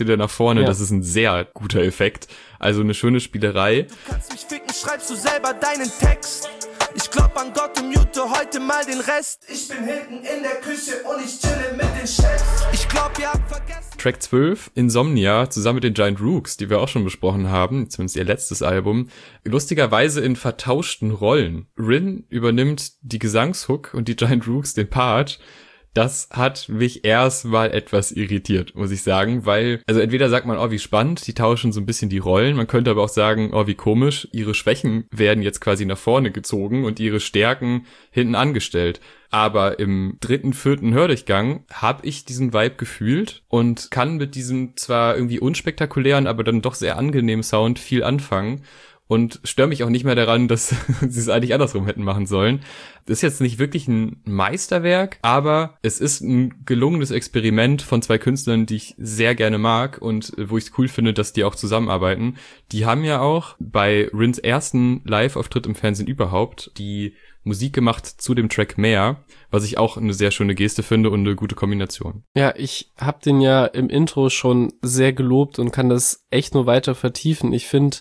wieder nach vorne. Ja. Das ist ein sehr guter Effekt. Also eine schöne Spielerei. Du kannst mich ficken, schreibst du selber deinen Text. Ich glaub an Gott und mute heute mal den Rest. Ich bin hinten in der Küche und ich chille mit den Chefs. Ich glaub, ihr habt vergessen. Track 12, Insomnia, zusammen mit den Giant Rooks, die wir auch schon besprochen haben, zumindest ihr letztes Album, lustigerweise in vertauschten Rollen. Rin übernimmt die Gesangshook und die Giant Rooks den Part. Das hat mich erst mal etwas irritiert, muss ich sagen, weil, also entweder sagt man, oh, wie spannend, die tauschen so ein bisschen die Rollen, man könnte aber auch sagen, oh, wie komisch, ihre Schwächen werden jetzt quasi nach vorne gezogen und ihre Stärken hinten angestellt. Aber im 3., 4. Hördurchgang habe ich diesen Vibe gefühlt und kann mit diesem zwar irgendwie unspektakulären, aber dann doch sehr angenehmen Sound viel anfangen. Und störe mich auch nicht mehr daran, dass sie es eigentlich andersrum hätten machen sollen. Das ist jetzt nicht wirklich ein Meisterwerk, aber es ist ein gelungenes Experiment von 2 Künstlern, die ich sehr gerne mag und wo ich es cool finde, dass die auch zusammenarbeiten. Die haben ja auch bei Rins ersten Live-Auftritt im Fernsehen überhaupt die Musik gemacht zu dem Track Mehr, was ich auch eine sehr schöne Geste finde und eine gute Kombination. Ja, ich habe den ja im Intro schon sehr gelobt und kann das echt nur weiter vertiefen. Ich finde,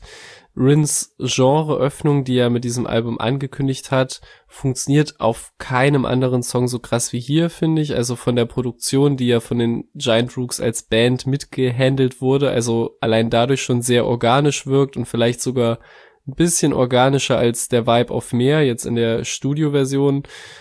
Rins Genreöffnung, die er mit diesem Album angekündigt hat, funktioniert auf keinem anderen Song so krass wie hier, finde ich. Also von der Produktion, die ja von den Giant Rooks als Band mitgehandelt wurde, also allein dadurch schon sehr organisch wirkt und vielleicht sogar ein bisschen organischer als der Vibe auf Meer, jetzt in der Studioversion.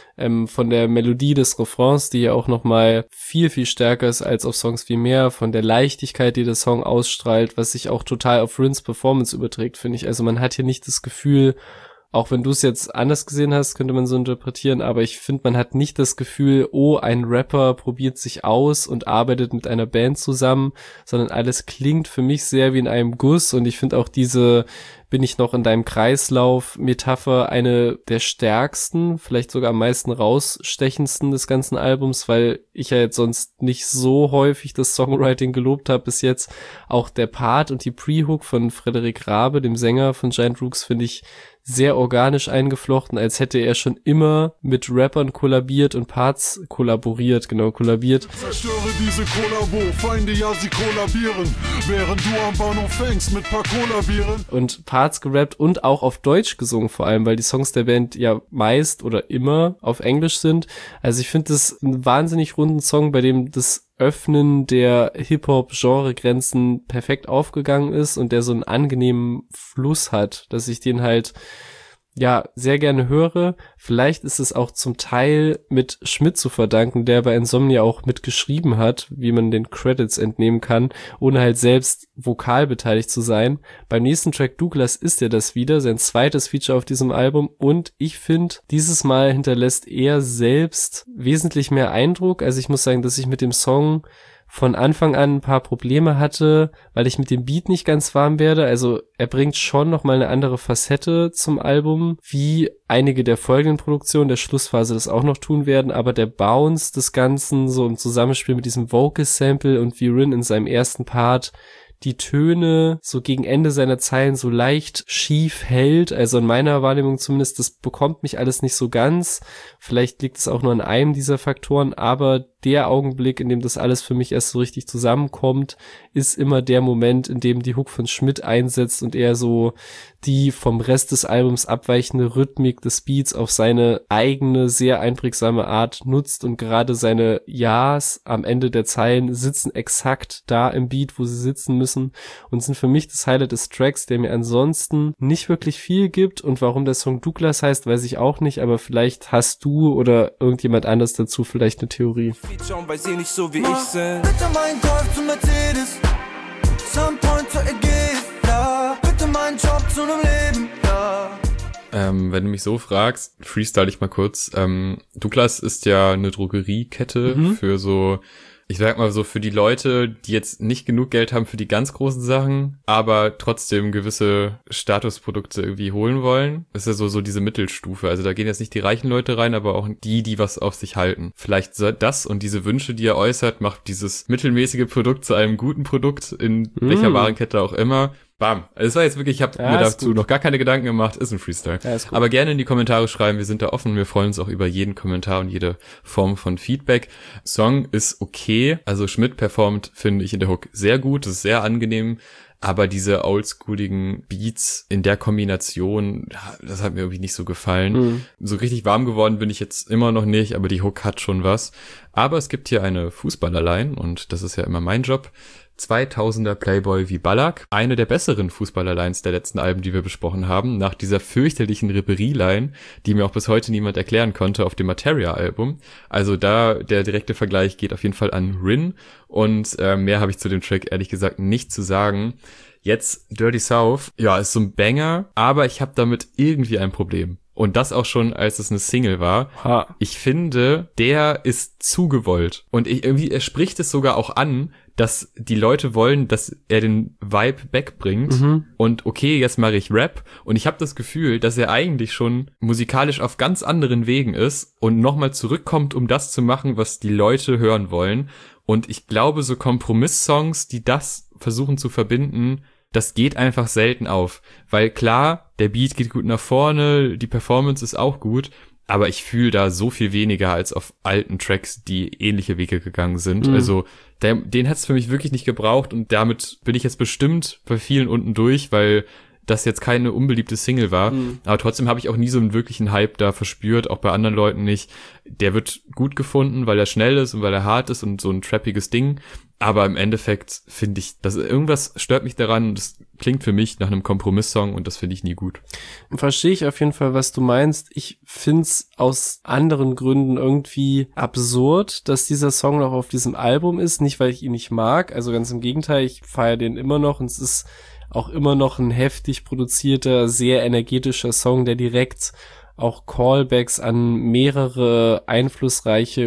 Von der Melodie des Refrains, die ja auch nochmal viel, viel stärker ist als auf Songs wie Mehr, von der Leichtigkeit, die der Song ausstrahlt, was sich auch total auf Rins Performance überträgt, finde ich. Also man hat hier nicht das Gefühl, auch wenn du es jetzt anders gesehen hast, könnte man so interpretieren, aber ich finde, man hat nicht das Gefühl, oh, ein Rapper probiert sich aus und arbeitet mit einer Band zusammen, sondern alles klingt für mich sehr wie in einem Guss und ich finde auch diese bin ich noch in deinem Kreislauf-Metapher eine der stärksten, vielleicht sogar am meisten rausstechendsten des ganzen Albums, weil ich ja jetzt sonst nicht so häufig das Songwriting gelobt habe bis jetzt. Auch der Part und die Pre-Hook von Frederik Rabe, dem Sänger von Giant Rooks, finde ich sehr organisch eingeflochten, als hätte er schon immer mit Rappern kollabiert und Parts kollabiert. Zerstöre diese Kollabo, Feinde ja, sie kollabieren, während du am Bahnhof fängst mit paar Cola-Bieren. Und Parts gerappt und auch auf Deutsch gesungen vor allem, weil die Songs der Band ja meist oder immer auf Englisch sind. Also ich finde das einen wahnsinnig runden Song, bei dem das Öffnen der Hip-Hop-Genre-Grenzen perfekt aufgegangen ist und der so einen angenehmen Fluss hat, dass ich den halt ja sehr gerne höre. Vielleicht ist es auch zum Teil mit Schmidt zu verdanken, der bei Insomnia auch mitgeschrieben hat, wie man den Credits entnehmen kann, ohne halt selbst vokal beteiligt zu sein. Beim nächsten Track Douglas ist er das wieder, sein zweites Feature auf diesem Album und ich finde, dieses Mal hinterlässt er selbst wesentlich mehr Eindruck. Also ich muss sagen, dass ich mit dem Song von Anfang an ein paar Probleme hatte, weil ich mit dem Beat nicht ganz warm werde. Also er bringt schon nochmal eine andere Facette zum Album, wie einige der folgenden Produktionen der Schlussphase das auch noch tun werden, aber der Bounce des Ganzen, so im Zusammenspiel mit diesem Vocal-Sample und wie Rin in seinem ersten Part die Töne so gegen Ende seiner Zeilen so leicht schief hält, also in meiner Wahrnehmung zumindest, das bekommt mich alles nicht so ganz. Vielleicht liegt es auch nur an einem dieser Faktoren, aber der Augenblick, in dem das alles für mich erst so richtig zusammenkommt, ist immer der Moment, in dem die Hook von Schmidt einsetzt und er so die vom Rest des Albums abweichende Rhythmik des Beats auf seine eigene, sehr einprägsame Art nutzt und gerade seine Ja's am Ende der Zeilen sitzen exakt da im Beat, wo sie sitzen müssen und sind für mich das Highlight des Tracks, der mir ansonsten nicht wirklich viel gibt und warum der Song Douglas heißt, weiß ich auch nicht, aber vielleicht hast du oder irgendjemand anders dazu vielleicht eine Theorie. Weil sie nicht so wie ich sind. Bitte mein Golf zu Mercedes, Sunpoint zu Ägäis, ja. Bitte mein Job zu einem Leben, ja. Wenn du mich so fragst, freestyle ich mal kurz. Douglas ist ja eine Drogeriekette für so, ich sag mal so, für die Leute, die jetzt nicht genug Geld haben für die ganz großen Sachen, aber trotzdem gewisse Statusprodukte irgendwie holen wollen. Das ist ja so diese Mittelstufe. Also da gehen jetzt nicht die reichen Leute rein, aber auch die was auf sich halten. Vielleicht das und diese Wünsche, die er äußert, macht dieses mittelmäßige Produkt zu einem guten Produkt, in welcher Warenkette auch immer. bam. Also es war jetzt wirklich, ich habe mir dazu noch gar keine Gedanken gemacht, ist ein Freestyle. Ja, ist gut. Aber gerne in die Kommentare schreiben, wir sind da offen, wir freuen uns auch über jeden Kommentar und jede Form von Feedback. Song ist okay, also Schmidt performt, finde ich, in der Hook sehr gut, das ist sehr angenehm. Aber diese oldschooligen Beats in der Kombination, das hat mir irgendwie nicht so gefallen. So richtig warm geworden bin ich jetzt immer noch nicht, aber die Hook hat schon was. Aber es gibt hier eine Fußballerline und das ist ja immer mein Job. 2000er Playboy wie Ballack. Eine der besseren Fußballerlines der letzten Alben, die wir besprochen haben, nach dieser fürchterlichen Ripperie-Line, die mir auch bis heute niemand erklären konnte auf dem Materia-Album. Also da der direkte Vergleich geht auf jeden Fall an Rin und mehr habe ich zu dem Track ehrlich gesagt nicht zu sagen. Jetzt Dirty South, ja, ist so ein Banger, aber ich habe damit irgendwie ein Problem. Und das auch schon, als es eine Single war. Ha. Ich finde, der ist zu gewollt. Und er spricht es sogar auch an, dass die Leute wollen, dass er den Vibe backbringt. Und okay, jetzt mache ich Rap. Und ich habe das Gefühl, dass er eigentlich schon musikalisch auf ganz anderen Wegen ist und nochmal zurückkommt, um das zu machen, was die Leute hören wollen. Und ich glaube, so Kompromiss-Songs, die das versuchen zu verbinden, das geht einfach selten auf, weil klar, der Beat geht gut nach vorne, die Performance ist auch gut, aber ich fühle da so viel weniger als auf alten Tracks, die ähnliche Wege gegangen sind. Also den hat's für mich wirklich nicht gebraucht und damit bin ich jetzt bestimmt bei vielen unten durch, weil das jetzt keine unbeliebte Single war. Aber trotzdem habe ich auch nie so einen wirklichen Hype da verspürt, auch bei anderen Leuten nicht. Der wird gut gefunden, weil er schnell ist und weil er hart ist und so ein trappiges Ding. Aber im Endeffekt finde ich, dass irgendwas stört mich daran. Das klingt für mich nach einem Kompromiss-Song und das finde ich nie gut. Verstehe ich auf jeden Fall, was du meinst. Ich find's aus anderen Gründen irgendwie absurd, dass dieser Song noch auf diesem Album ist. Nicht, weil ich ihn nicht mag. Also ganz im Gegenteil, ich feiere den immer noch und es ist auch immer noch ein heftig produzierter, sehr energetischer Song, der direkt auch Callbacks an mehrere einflussreiche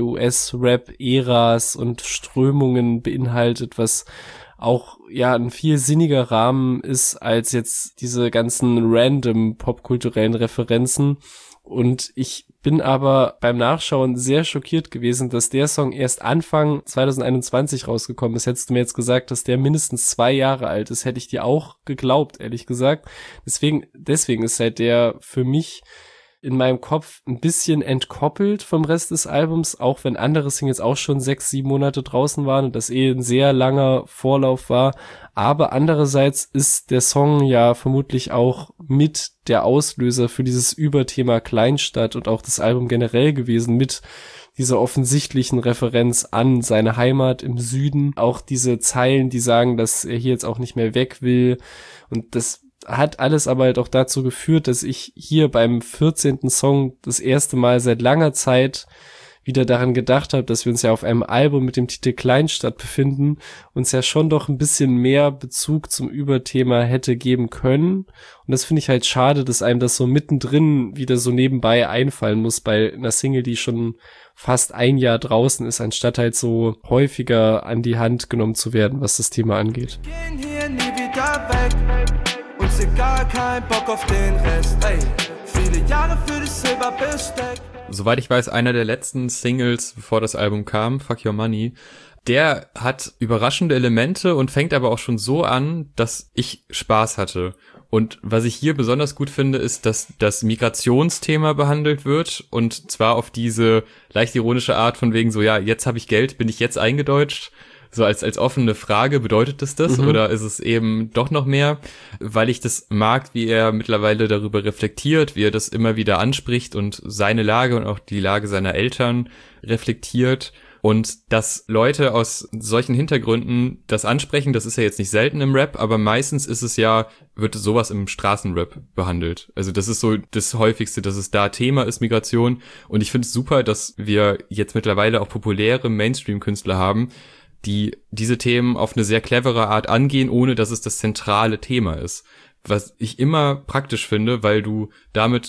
US-Rap-Äras und Strömungen beinhaltet, was auch ja ein viel sinniger Rahmen ist als jetzt diese ganzen random popkulturellen Referenzen. Und ich bin aber beim Nachschauen sehr schockiert gewesen, dass der Song erst Anfang 2021 rausgekommen ist. Hättest du mir jetzt gesagt, dass der mindestens 2 Jahre alt ist, hätte ich dir auch geglaubt, ehrlich gesagt. Deswegen ist halt der für mich in meinem Kopf ein bisschen entkoppelt vom Rest des Albums, auch wenn andere Singles auch schon 6-7 Monate draußen waren und das ein sehr langer Vorlauf war. Aber andererseits ist der Song ja vermutlich auch mit der Auslöser für dieses Überthema Kleinstadt und auch das Album generell gewesen, mit dieser offensichtlichen Referenz an seine Heimat im Süden. Auch diese Zeilen, die sagen, dass er hier jetzt auch nicht mehr weg will, und das hat alles aber halt auch dazu geführt, dass ich hier beim 14. Song das erste Mal seit langer Zeit wieder daran gedacht habe, dass wir uns ja auf einem Album mit dem Titel Kleinstadt befinden, uns ja schon doch ein bisschen mehr Bezug zum Überthema hätte geben können. Und das finde ich halt schade, dass einem das so mittendrin wieder so nebenbei einfallen muss bei einer Single, die schon fast 1 Jahr draußen ist, anstatt halt so häufiger an die Hand genommen zu werden, was das Thema angeht. Gehen hier nie wieder weg. Uns egal, kein Bock auf den Rest, ey. Viele Jahre für das Silberbesteck. Soweit ich weiß, einer der letzten Singles, bevor das Album kam, Fuck Your Money, der hat überraschende Elemente und fängt aber auch schon so an, dass ich Spaß hatte. Und was ich hier besonders gut finde, ist, dass das Migrationsthema behandelt wird, und zwar auf diese leicht ironische Art von wegen so, ja, jetzt habe ich Geld, bin ich jetzt eingedeutscht? So als offene Frage, bedeutet es das oder ist es eben doch noch mehr? Weil ich das mag, wie er mittlerweile darüber reflektiert, wie er das immer wieder anspricht und seine Lage und auch die Lage seiner Eltern reflektiert. Und dass Leute aus solchen Hintergründen das ansprechen, das ist ja jetzt nicht selten im Rap, aber meistens wird sowas im Straßenrap behandelt. Also das ist so das Häufigste, dass es da Thema ist, Migration. Und ich finde es super, dass wir jetzt mittlerweile auch populäre Mainstream-Künstler haben, die diese Themen auf eine sehr clevere Art angehen, ohne dass es das zentrale Thema ist. Was ich immer praktisch finde, weil du damit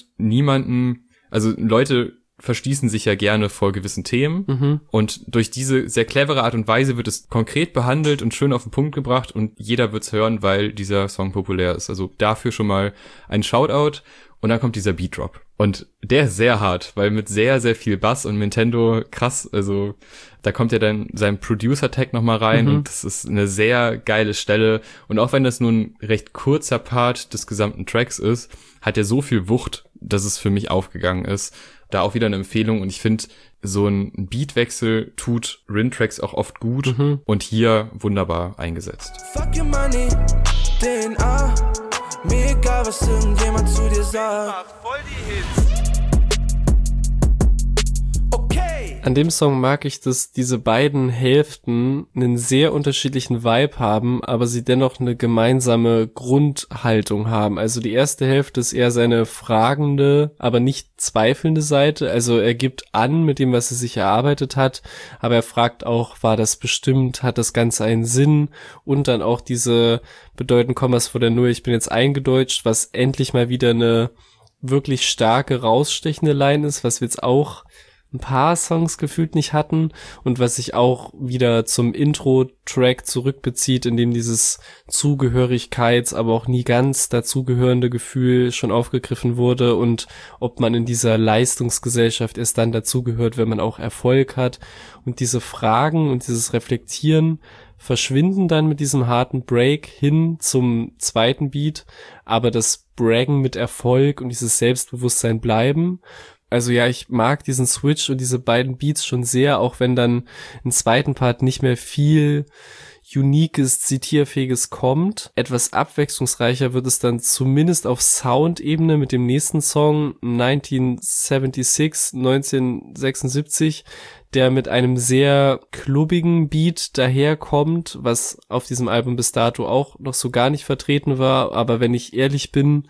Leute verschließen sich ja gerne vor gewissen Themen und durch diese sehr clevere Art und Weise wird es konkret behandelt und schön auf den Punkt gebracht und jeder wird's hören, weil dieser Song populär ist. Also dafür schon mal ein Shoutout und dann kommt dieser Beat Drop. Und der ist sehr hart, weil mit sehr, sehr viel Bass und Nintendo krass, also da kommt ja dann sein Producer-Tag nochmal rein und das ist eine sehr geile Stelle. Und auch wenn das nur ein recht kurzer Part des gesamten Tracks ist, hat er so viel Wucht, dass es für mich aufgegangen ist. Da auch wieder eine Empfehlung und ich finde, so ein Beatwechsel tut Rin-Tracks auch oft gut und hier wunderbar eingesetzt. Fuck your money, DNA. Mir egal, was irgendjemand zu dir sagt. Voll die Hits. Okay. An dem Song mag ich, dass diese beiden Hälften einen sehr unterschiedlichen Vibe haben, aber sie dennoch eine gemeinsame Grundhaltung haben. Also die erste Hälfte ist eher seine fragende, aber nicht zweifelnde Seite. Also er gibt an mit dem, was er sich erarbeitet hat, aber er fragt auch, war das bestimmt, hat das Ganze einen Sinn? Und dann auch diese bedeuten Kommas vor der Null, ich bin jetzt eingedeutscht, was endlich mal wieder eine wirklich starke, rausstechende Line ist, was wir jetzt auch ein paar Songs gefühlt nicht hatten und was sich auch wieder zum Intro-Track zurückbezieht, in dem dieses Zugehörigkeits-, aber auch nie ganz dazugehörende Gefühl schon aufgegriffen wurde und ob man in dieser Leistungsgesellschaft erst dann dazugehört, wenn man auch Erfolg hat. Und diese Fragen und dieses Reflektieren verschwinden dann mit diesem harten Break hin zum zweiten Beat, aber das Braggen mit Erfolg und dieses Selbstbewusstsein bleiben. Also ja, ich mag diesen Switch und diese beiden Beats schon sehr, auch wenn dann im zweiten Part nicht mehr viel Uniques, Zitierfähiges kommt. Etwas abwechslungsreicher wird es dann zumindest auf Soundebene mit dem nächsten Song 1976, der mit einem sehr klubbigen Beat daherkommt, was auf diesem Album bis dato auch noch so gar nicht vertreten war. Aber wenn ich ehrlich bin,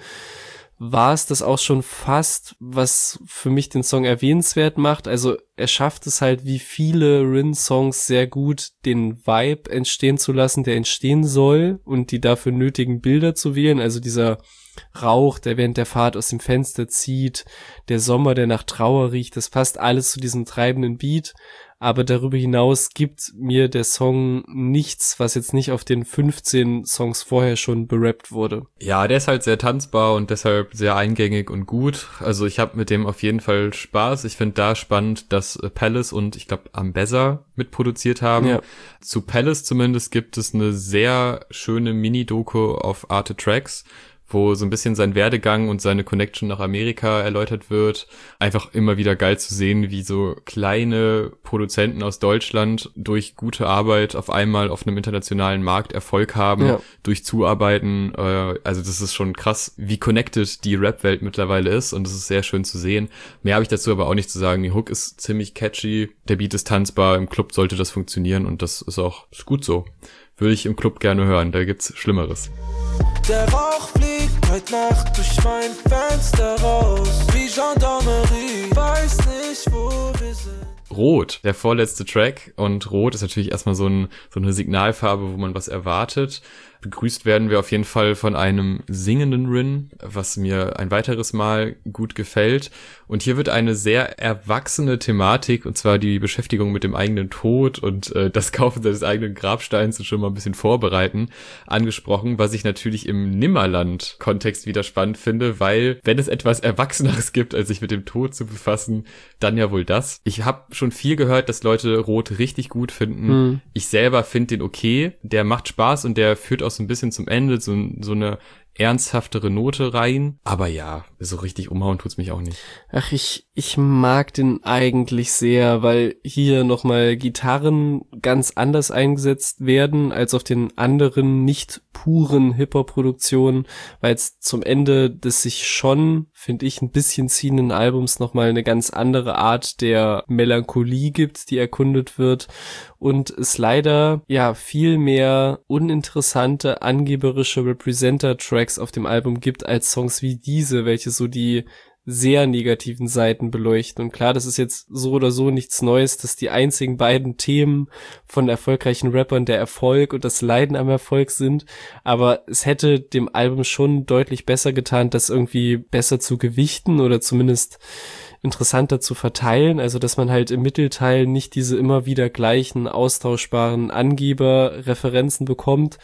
war es das auch schon fast, was für mich den Song erwähnenswert macht. Also er schafft es halt, wie viele Rin-Songs sehr gut, den Vibe entstehen zu lassen, der entstehen soll und die dafür nötigen Bilder zu wählen. Also dieser Rauch, der während der Fahrt aus dem Fenster zieht, der Sommer, der nach Trauer riecht, das passt alles zu diesem treibenden Beat. Aber darüber hinaus gibt mir der Song nichts, was jetzt nicht auf den 15 Songs vorher schon berappt wurde. Ja, der ist halt sehr tanzbar und deshalb sehr eingängig und gut. Also ich habe mit dem auf jeden Fall Spaß. Ich finde da spannend, dass Palace und ich glaube Ambessa mitproduziert haben. Ja. Zu Palace zumindest gibt es eine sehr schöne Mini-Doku auf Arte Tracks, wo so ein bisschen sein Werdegang und seine Connection nach Amerika erläutert wird. Einfach immer wieder geil zu sehen, wie so kleine Produzenten aus Deutschland durch gute Arbeit auf einmal auf einem internationalen Markt Erfolg haben, durch Zuarbeiten. Also das ist schon krass, wie connected die Rap-Welt mittlerweile ist und das ist sehr schön zu sehen. Mehr habe ich dazu aber auch nicht zu sagen. Die Hook ist ziemlich catchy, der Beat ist tanzbar, im Club sollte das funktionieren und das ist gut so. Würde ich im Club gerne hören, da gibt's Schlimmeres. Der Rauch fliegt heute Nacht durch mein Fenster raus, wie Gendarmerie, weiß nicht, wo wir sind. Rot, der vorletzte Track, und Rot ist natürlich erstmal so eine Signalfarbe, wo man was erwartet. Begrüßt werden wir auf jeden Fall von einem singenden Rin, was mir ein weiteres Mal gut gefällt. Und hier wird eine sehr erwachsene Thematik, und zwar die Beschäftigung mit dem eigenen Tod und das Kaufen seines eigenen Grabsteins und schon mal ein bisschen vorbereiten, angesprochen, was ich natürlich im Nimmerland-Kontext wieder spannend finde, weil wenn es etwas Erwachseneres gibt, als sich mit dem Tod zu befassen, dann ja wohl das. Ich habe schon viel gehört, dass Leute Rot richtig gut finden. Ich selber finde den okay, der macht Spaß und der führt auch so ein bisschen zum Ende, so eine ernsthaftere Note rein. Aber ja, so richtig umhauen tut's mich auch nicht. Ach, ich mag den eigentlich sehr, weil hier nochmal Gitarren ganz anders eingesetzt werden als auf den anderen nicht puren Hip-Hop-Produktionen, weil es zum Ende des sich schon, finde ich, ein bisschen ziehenden Albums nochmal eine ganz andere Art der Melancholie gibt, die erkundet wird und es leider ja viel mehr uninteressante, angeberische Representer-Tracks auf dem Album gibt als Songs wie diese, welche so die sehr negativen Seiten beleuchten. Und klar, das ist jetzt so oder so nichts Neues, dass die einzigen beiden Themen von erfolgreichen Rappern der Erfolg und das Leiden am Erfolg sind. Aber es hätte dem Album schon deutlich besser getan, das irgendwie besser zu gewichten oder zumindest interessanter zu verteilen, also dass man halt im Mittelteil nicht diese immer wieder gleichen austauschbaren Angeberreferenzen bekommt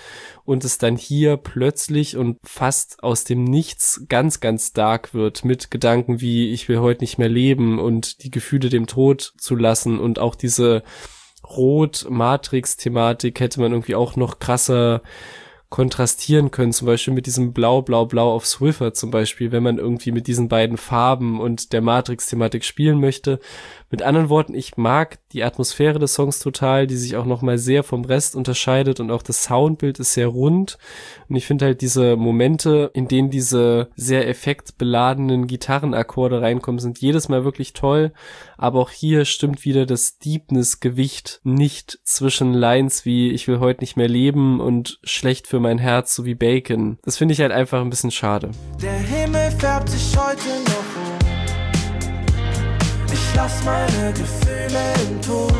und es dann hier plötzlich und fast aus dem Nichts ganz, ganz dark wird mit Gedanken wie ich will heute nicht mehr leben und die Gefühle dem Tod zu lassen und auch diese Rot-Matrix-Thematik hätte man irgendwie auch noch krasser kontrastieren können, zum Beispiel mit diesem Blau, Blau, Blau auf Swiffer zum Beispiel, wenn man irgendwie mit diesen beiden Farben und der Matrix-Thematik spielen möchte. Mit anderen Worten, ich mag die Atmosphäre des Songs total, die sich auch nochmal sehr vom Rest unterscheidet und auch das Soundbild ist sehr rund und ich finde halt diese Momente, in denen diese sehr effektbeladenen Gitarrenakkorde reinkommen, sind jedes Mal wirklich toll, aber auch hier stimmt wieder das Deepness-Gewicht nicht zwischen Lines wie ich will heute nicht mehr leben und schlecht für mein Herz sowie Bacon. Das finde ich halt einfach ein bisschen schade. Der Himmel färbt sich heute noch um. Ich lass meine Gefühle im Ton.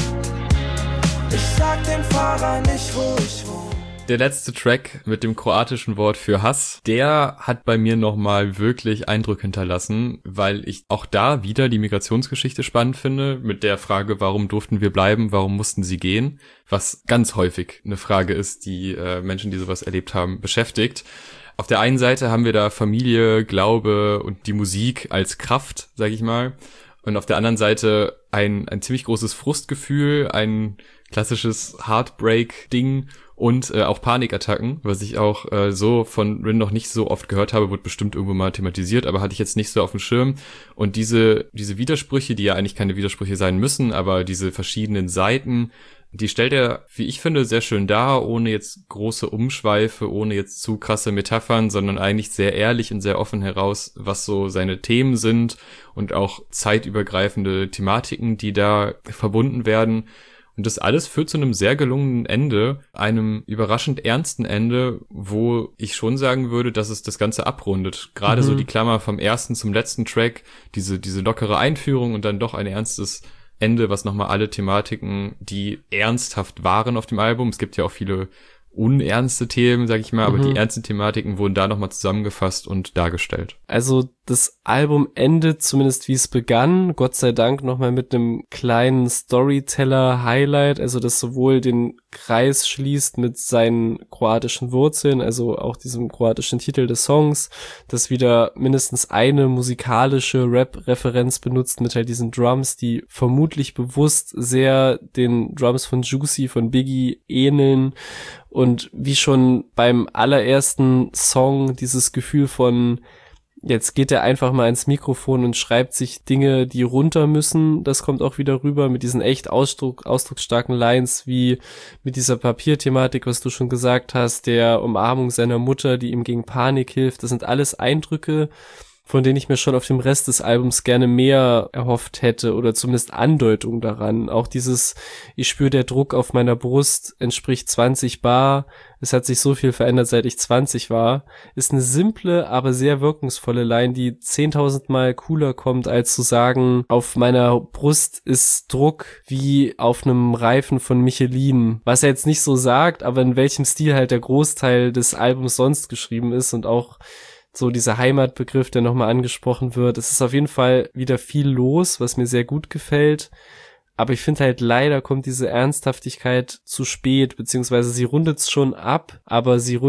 Ich sag dem Fahrer nicht, wo ich wohne. Der letzte Track mit dem kroatischen Wort für Hass, der hat bei mir nochmal wirklich Eindruck hinterlassen, weil ich auch da wieder die Migrationsgeschichte spannend finde, mit der Frage, warum durften wir bleiben, warum mussten sie gehen, was ganz häufig eine Frage ist, die Menschen, die sowas erlebt haben, beschäftigt. Auf der einen Seite haben wir da Familie, Glaube und die Musik als Kraft, sag ich mal. Und auf der anderen Seite ein ziemlich großes Frustgefühl, ein klassisches Heartbreak-Ding und auch Panikattacken, was ich auch so von Rin noch nicht so oft gehört habe, wird bestimmt irgendwo mal thematisiert, aber hatte ich jetzt nicht so auf dem Schirm. Und diese Widersprüche, die ja eigentlich keine Widersprüche sein müssen, aber diese verschiedenen Seiten, die stellt er, wie ich finde, sehr schön dar, ohne jetzt große Umschweife, ohne jetzt zu krasse Metaphern, sondern eigentlich sehr ehrlich und sehr offen heraus, was so seine Themen sind und auch zeitübergreifende Thematiken, die da verbunden werden. Und das alles führt zu einem sehr gelungenen Ende, einem überraschend ernsten Ende, wo ich schon sagen würde, dass es das Ganze abrundet. Gerade so die Klammer vom ersten zum letzten Track, diese lockere Einführung und dann doch ein ernstes Ende, was nochmal alle Thematiken, die ernsthaft waren auf dem Album, es gibt ja auch viele unernste Themen, sag ich mal, aber die ernsten Thematiken wurden da nochmal zusammengefasst und dargestellt. Also das Album endet zumindest wie es begann, Gott sei Dank nochmal mit einem kleinen Storyteller-Highlight, also das sowohl den Kreis schließt mit seinen kroatischen Wurzeln, also auch diesem kroatischen Titel des Songs, das wieder mindestens eine musikalische Rap-Referenz benutzt mit halt diesen Drums, die vermutlich bewusst sehr den Drums von Juicy, von Biggie ähneln und wie schon beim allerersten Song dieses Gefühl von jetzt geht er einfach mal ins Mikrofon und schreibt sich Dinge, die runter müssen. Das kommt auch wieder rüber mit diesen echt ausdrucksstarken Lines wie mit dieser Papierthematik, was du schon gesagt hast, der Umarmung seiner Mutter, die ihm gegen Panik hilft. Das sind alles Eindrücke, von denen ich mir schon auf dem Rest des Albums gerne mehr erhofft hätte oder zumindest Andeutung daran. Auch dieses, ich spüre der Druck auf meiner Brust, entspricht 20 Bar. Es hat sich so viel verändert, seit ich 20 war. Ist eine simple, aber sehr wirkungsvolle Line, die 10.000 Mal cooler kommt, als zu sagen, auf meiner Brust ist Druck wie auf einem Reifen von Michelin. Was er jetzt nicht so sagt, aber in welchem Stil halt der Großteil des Albums sonst geschrieben ist und auch so dieser Heimatbegriff, der nochmal angesprochen wird. Es ist auf jeden Fall wieder viel los, was mir sehr gut gefällt. Aber ich finde halt, leider kommt diese Ernsthaftigkeit zu spät, beziehungsweise sie rundet es schon ab, aber sie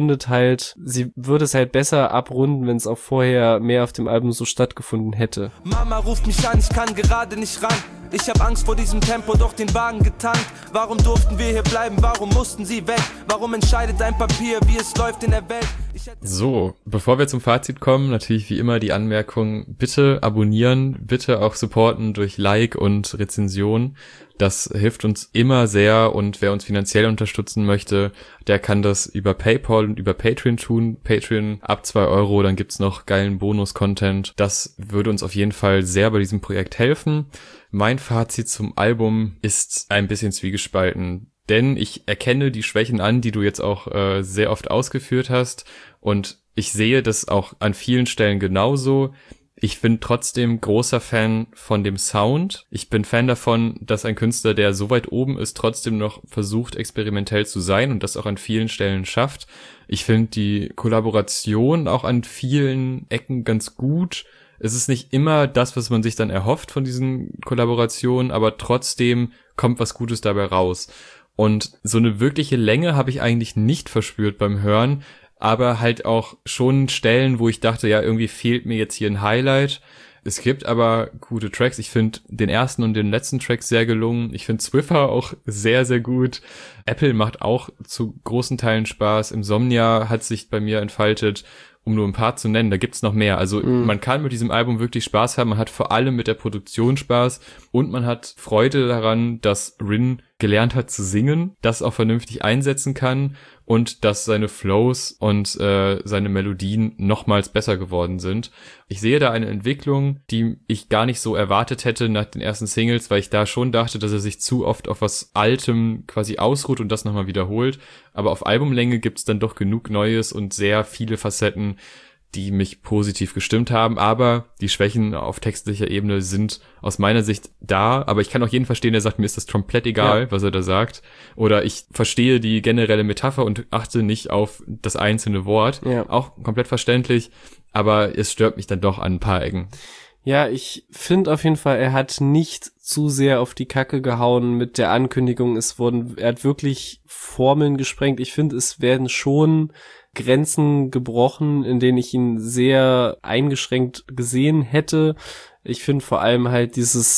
würde es halt besser abrunden, wenn es auch vorher mehr auf dem Album so stattgefunden hätte. Mama ruft mich an, ich kann gerade nicht ran. Ich hab Angst vor diesem Tempo, doch den Wagen getankt. Warum durften wir hier bleiben, warum mussten sie weg? Warum entscheidet ein Papier, wie es läuft in der Welt? So, bevor wir zum Fazit kommen, natürlich wie immer die Anmerkung, bitte abonnieren, bitte auch supporten durch Like und Rezension. Das hilft uns immer sehr und wer uns finanziell unterstützen möchte, der kann das über PayPal und über Patreon tun. Patreon ab 2 €, dann gibt's noch geilen Bonus-Content. Das würde uns auf jeden Fall sehr bei diesem Projekt helfen. Mein Fazit zum Album ist ein bisschen zwiegespalten, denn ich erkenne die Schwächen an, die du jetzt auch sehr oft ausgeführt hast und ich sehe das auch an vielen Stellen genauso. Ich bin trotzdem großer Fan von dem Sound. Ich bin Fan davon, dass ein Künstler, der so weit oben ist, trotzdem noch versucht, experimentell zu sein und das auch an vielen Stellen schafft. Ich finde die Kollaboration auch an vielen Ecken ganz gut. Es ist nicht immer das, was man sich dann erhofft von diesen Kollaborationen, aber trotzdem kommt was Gutes dabei raus. Und so eine wirkliche Länge habe ich eigentlich nicht verspürt beim Hören, aber halt auch schon Stellen, wo ich dachte, ja, irgendwie fehlt mir jetzt hier ein Highlight. Es gibt aber gute Tracks. Ich finde den ersten und den letzten Track sehr gelungen. Ich finde Swiffer auch sehr, sehr gut. Apple macht auch zu großen Teilen Spaß. Insomnia hat sich bei mir entfaltet, um nur ein paar zu nennen. Da gibt's noch mehr. Also man kann mit diesem Album wirklich Spaß haben. Man hat vor allem mit der Produktion Spaß und man hat Freude daran, dass Rin gelernt hat zu singen, das auch vernünftig einsetzen kann und dass seine Flows und seine Melodien nochmals besser geworden sind. Ich sehe da eine Entwicklung, die ich gar nicht so erwartet hätte nach den ersten Singles, weil ich da schon dachte, dass er sich zu oft auf was Altem quasi ausruht und das nochmal wiederholt. Aber auf Albumlänge gibt's dann doch genug Neues und sehr viele Facetten, die mich positiv gestimmt haben, aber die Schwächen auf textlicher Ebene sind aus meiner Sicht da, aber ich kann auch jeden verstehen, der sagt, mir ist das komplett egal, was er da sagt, oder ich verstehe die generelle Metapher und achte nicht auf das einzelne Wort, auch komplett verständlich, aber es stört mich dann doch an ein paar Ecken. Ja, ich finde auf jeden Fall, er hat nicht zu sehr auf die Kacke gehauen mit der Ankündigung, er hat wirklich Formeln gesprengt. Ich finde, es werden schon Grenzen gebrochen, in denen ich ihn sehr eingeschränkt gesehen hätte. Ich finde vor allem halt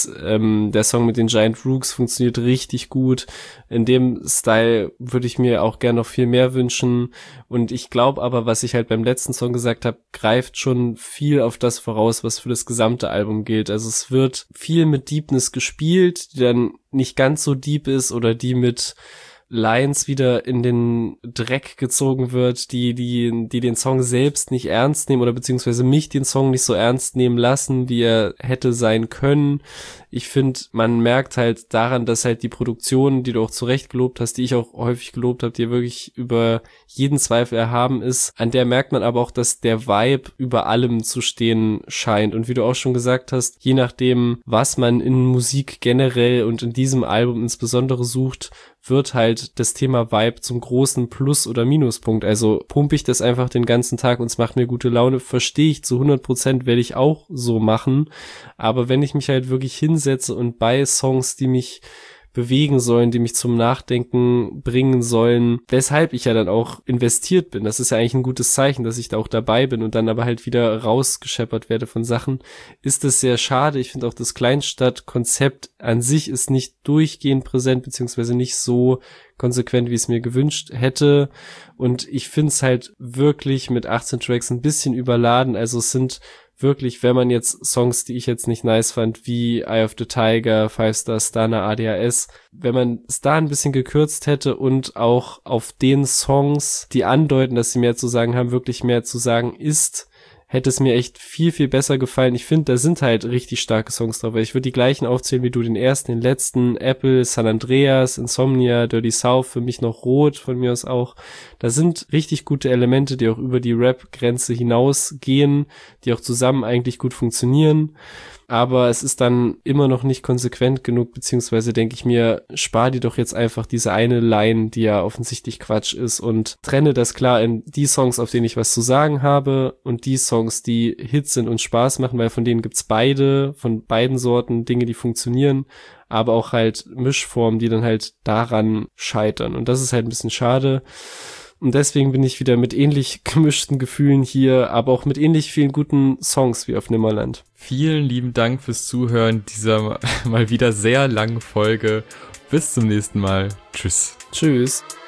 der Song mit den Giant Rooks funktioniert richtig gut. In dem Style würde ich mir auch gerne noch viel mehr wünschen. Und ich glaube aber, was ich halt beim letzten Song gesagt habe, greift schon viel auf das voraus, was für das gesamte Album gilt. Also es wird viel mit Deepness gespielt, die dann nicht ganz so deep ist oder die mit Lines wieder in den Dreck gezogen wird, die den Song selbst nicht ernst nehmen oder beziehungsweise mich den Song nicht so ernst nehmen lassen, wie er hätte sein können. Ich finde, man merkt halt daran, dass halt die Produktion, die du auch zu Recht gelobt hast, die ich auch häufig gelobt habe, die wirklich über jeden Zweifel erhaben ist, an der merkt man aber auch, dass der Vibe über allem zu stehen scheint. Und wie du auch schon gesagt hast, je nachdem, was man in Musik generell und in diesem Album insbesondere sucht, wird halt das Thema Vibe zum großen Plus- oder Minuspunkt. Also pumpe ich das einfach den ganzen Tag und es macht mir gute Laune, verstehe ich zu 100%, werde ich auch so machen. Aber wenn ich mich halt wirklich hinsetze und bei Songs, die mich bewegen sollen, die mich zum Nachdenken bringen sollen, weshalb ich ja dann auch investiert bin. Das ist ja eigentlich ein gutes Zeichen, dass ich da auch dabei bin und dann aber halt wieder rausgescheppert werde von Sachen, ist das sehr schade. Ich finde auch, das Kleinstadt-Konzept an sich ist nicht durchgehend präsent, beziehungsweise nicht so konsequent, wie es mir gewünscht hätte. Und ich finde es halt wirklich mit 18 Tracks ein bisschen überladen. Also es sind wirklich, wenn man jetzt Songs, die ich jetzt nicht nice fand, wie Eye of the Tiger, 5 Star Stunner, ADHS, wenn man es da ein bisschen gekürzt hätte und auch auf den Songs, die andeuten, dass sie mehr zu sagen haben, wirklich mehr zu sagen ist, hätte es mir echt viel, viel besser gefallen. Ich finde, da sind halt richtig starke Songs drauf. Ich würde die gleichen aufzählen wie du, den ersten, den letzten, Apple, San Andreas, Insomnia, Dirty South, für mich noch Rot, von mir aus auch. Da sind richtig gute Elemente, die auch über die Rap-Grenze hinausgehen, die auch zusammen eigentlich gut funktionieren. Aber es ist dann immer noch nicht konsequent genug, beziehungsweise denke ich mir, spar dir doch jetzt einfach diese eine Line, die ja offensichtlich Quatsch ist, und trenne das klar in die Songs, auf denen ich was zu sagen habe, und die Songs, die Hits sind und Spaß machen, weil von denen gibt's von beiden Sorten Dinge, die funktionieren, aber auch halt Mischformen, die dann halt daran scheitern. Und das ist halt ein bisschen schade. Und deswegen bin ich wieder mit ähnlich gemischten Gefühlen hier, aber auch mit ähnlich vielen guten Songs wie auf Nimmerland. Vielen lieben Dank fürs Zuhören dieser mal wieder sehr langen Folge. Bis zum nächsten Mal. Tschüss. Tschüss.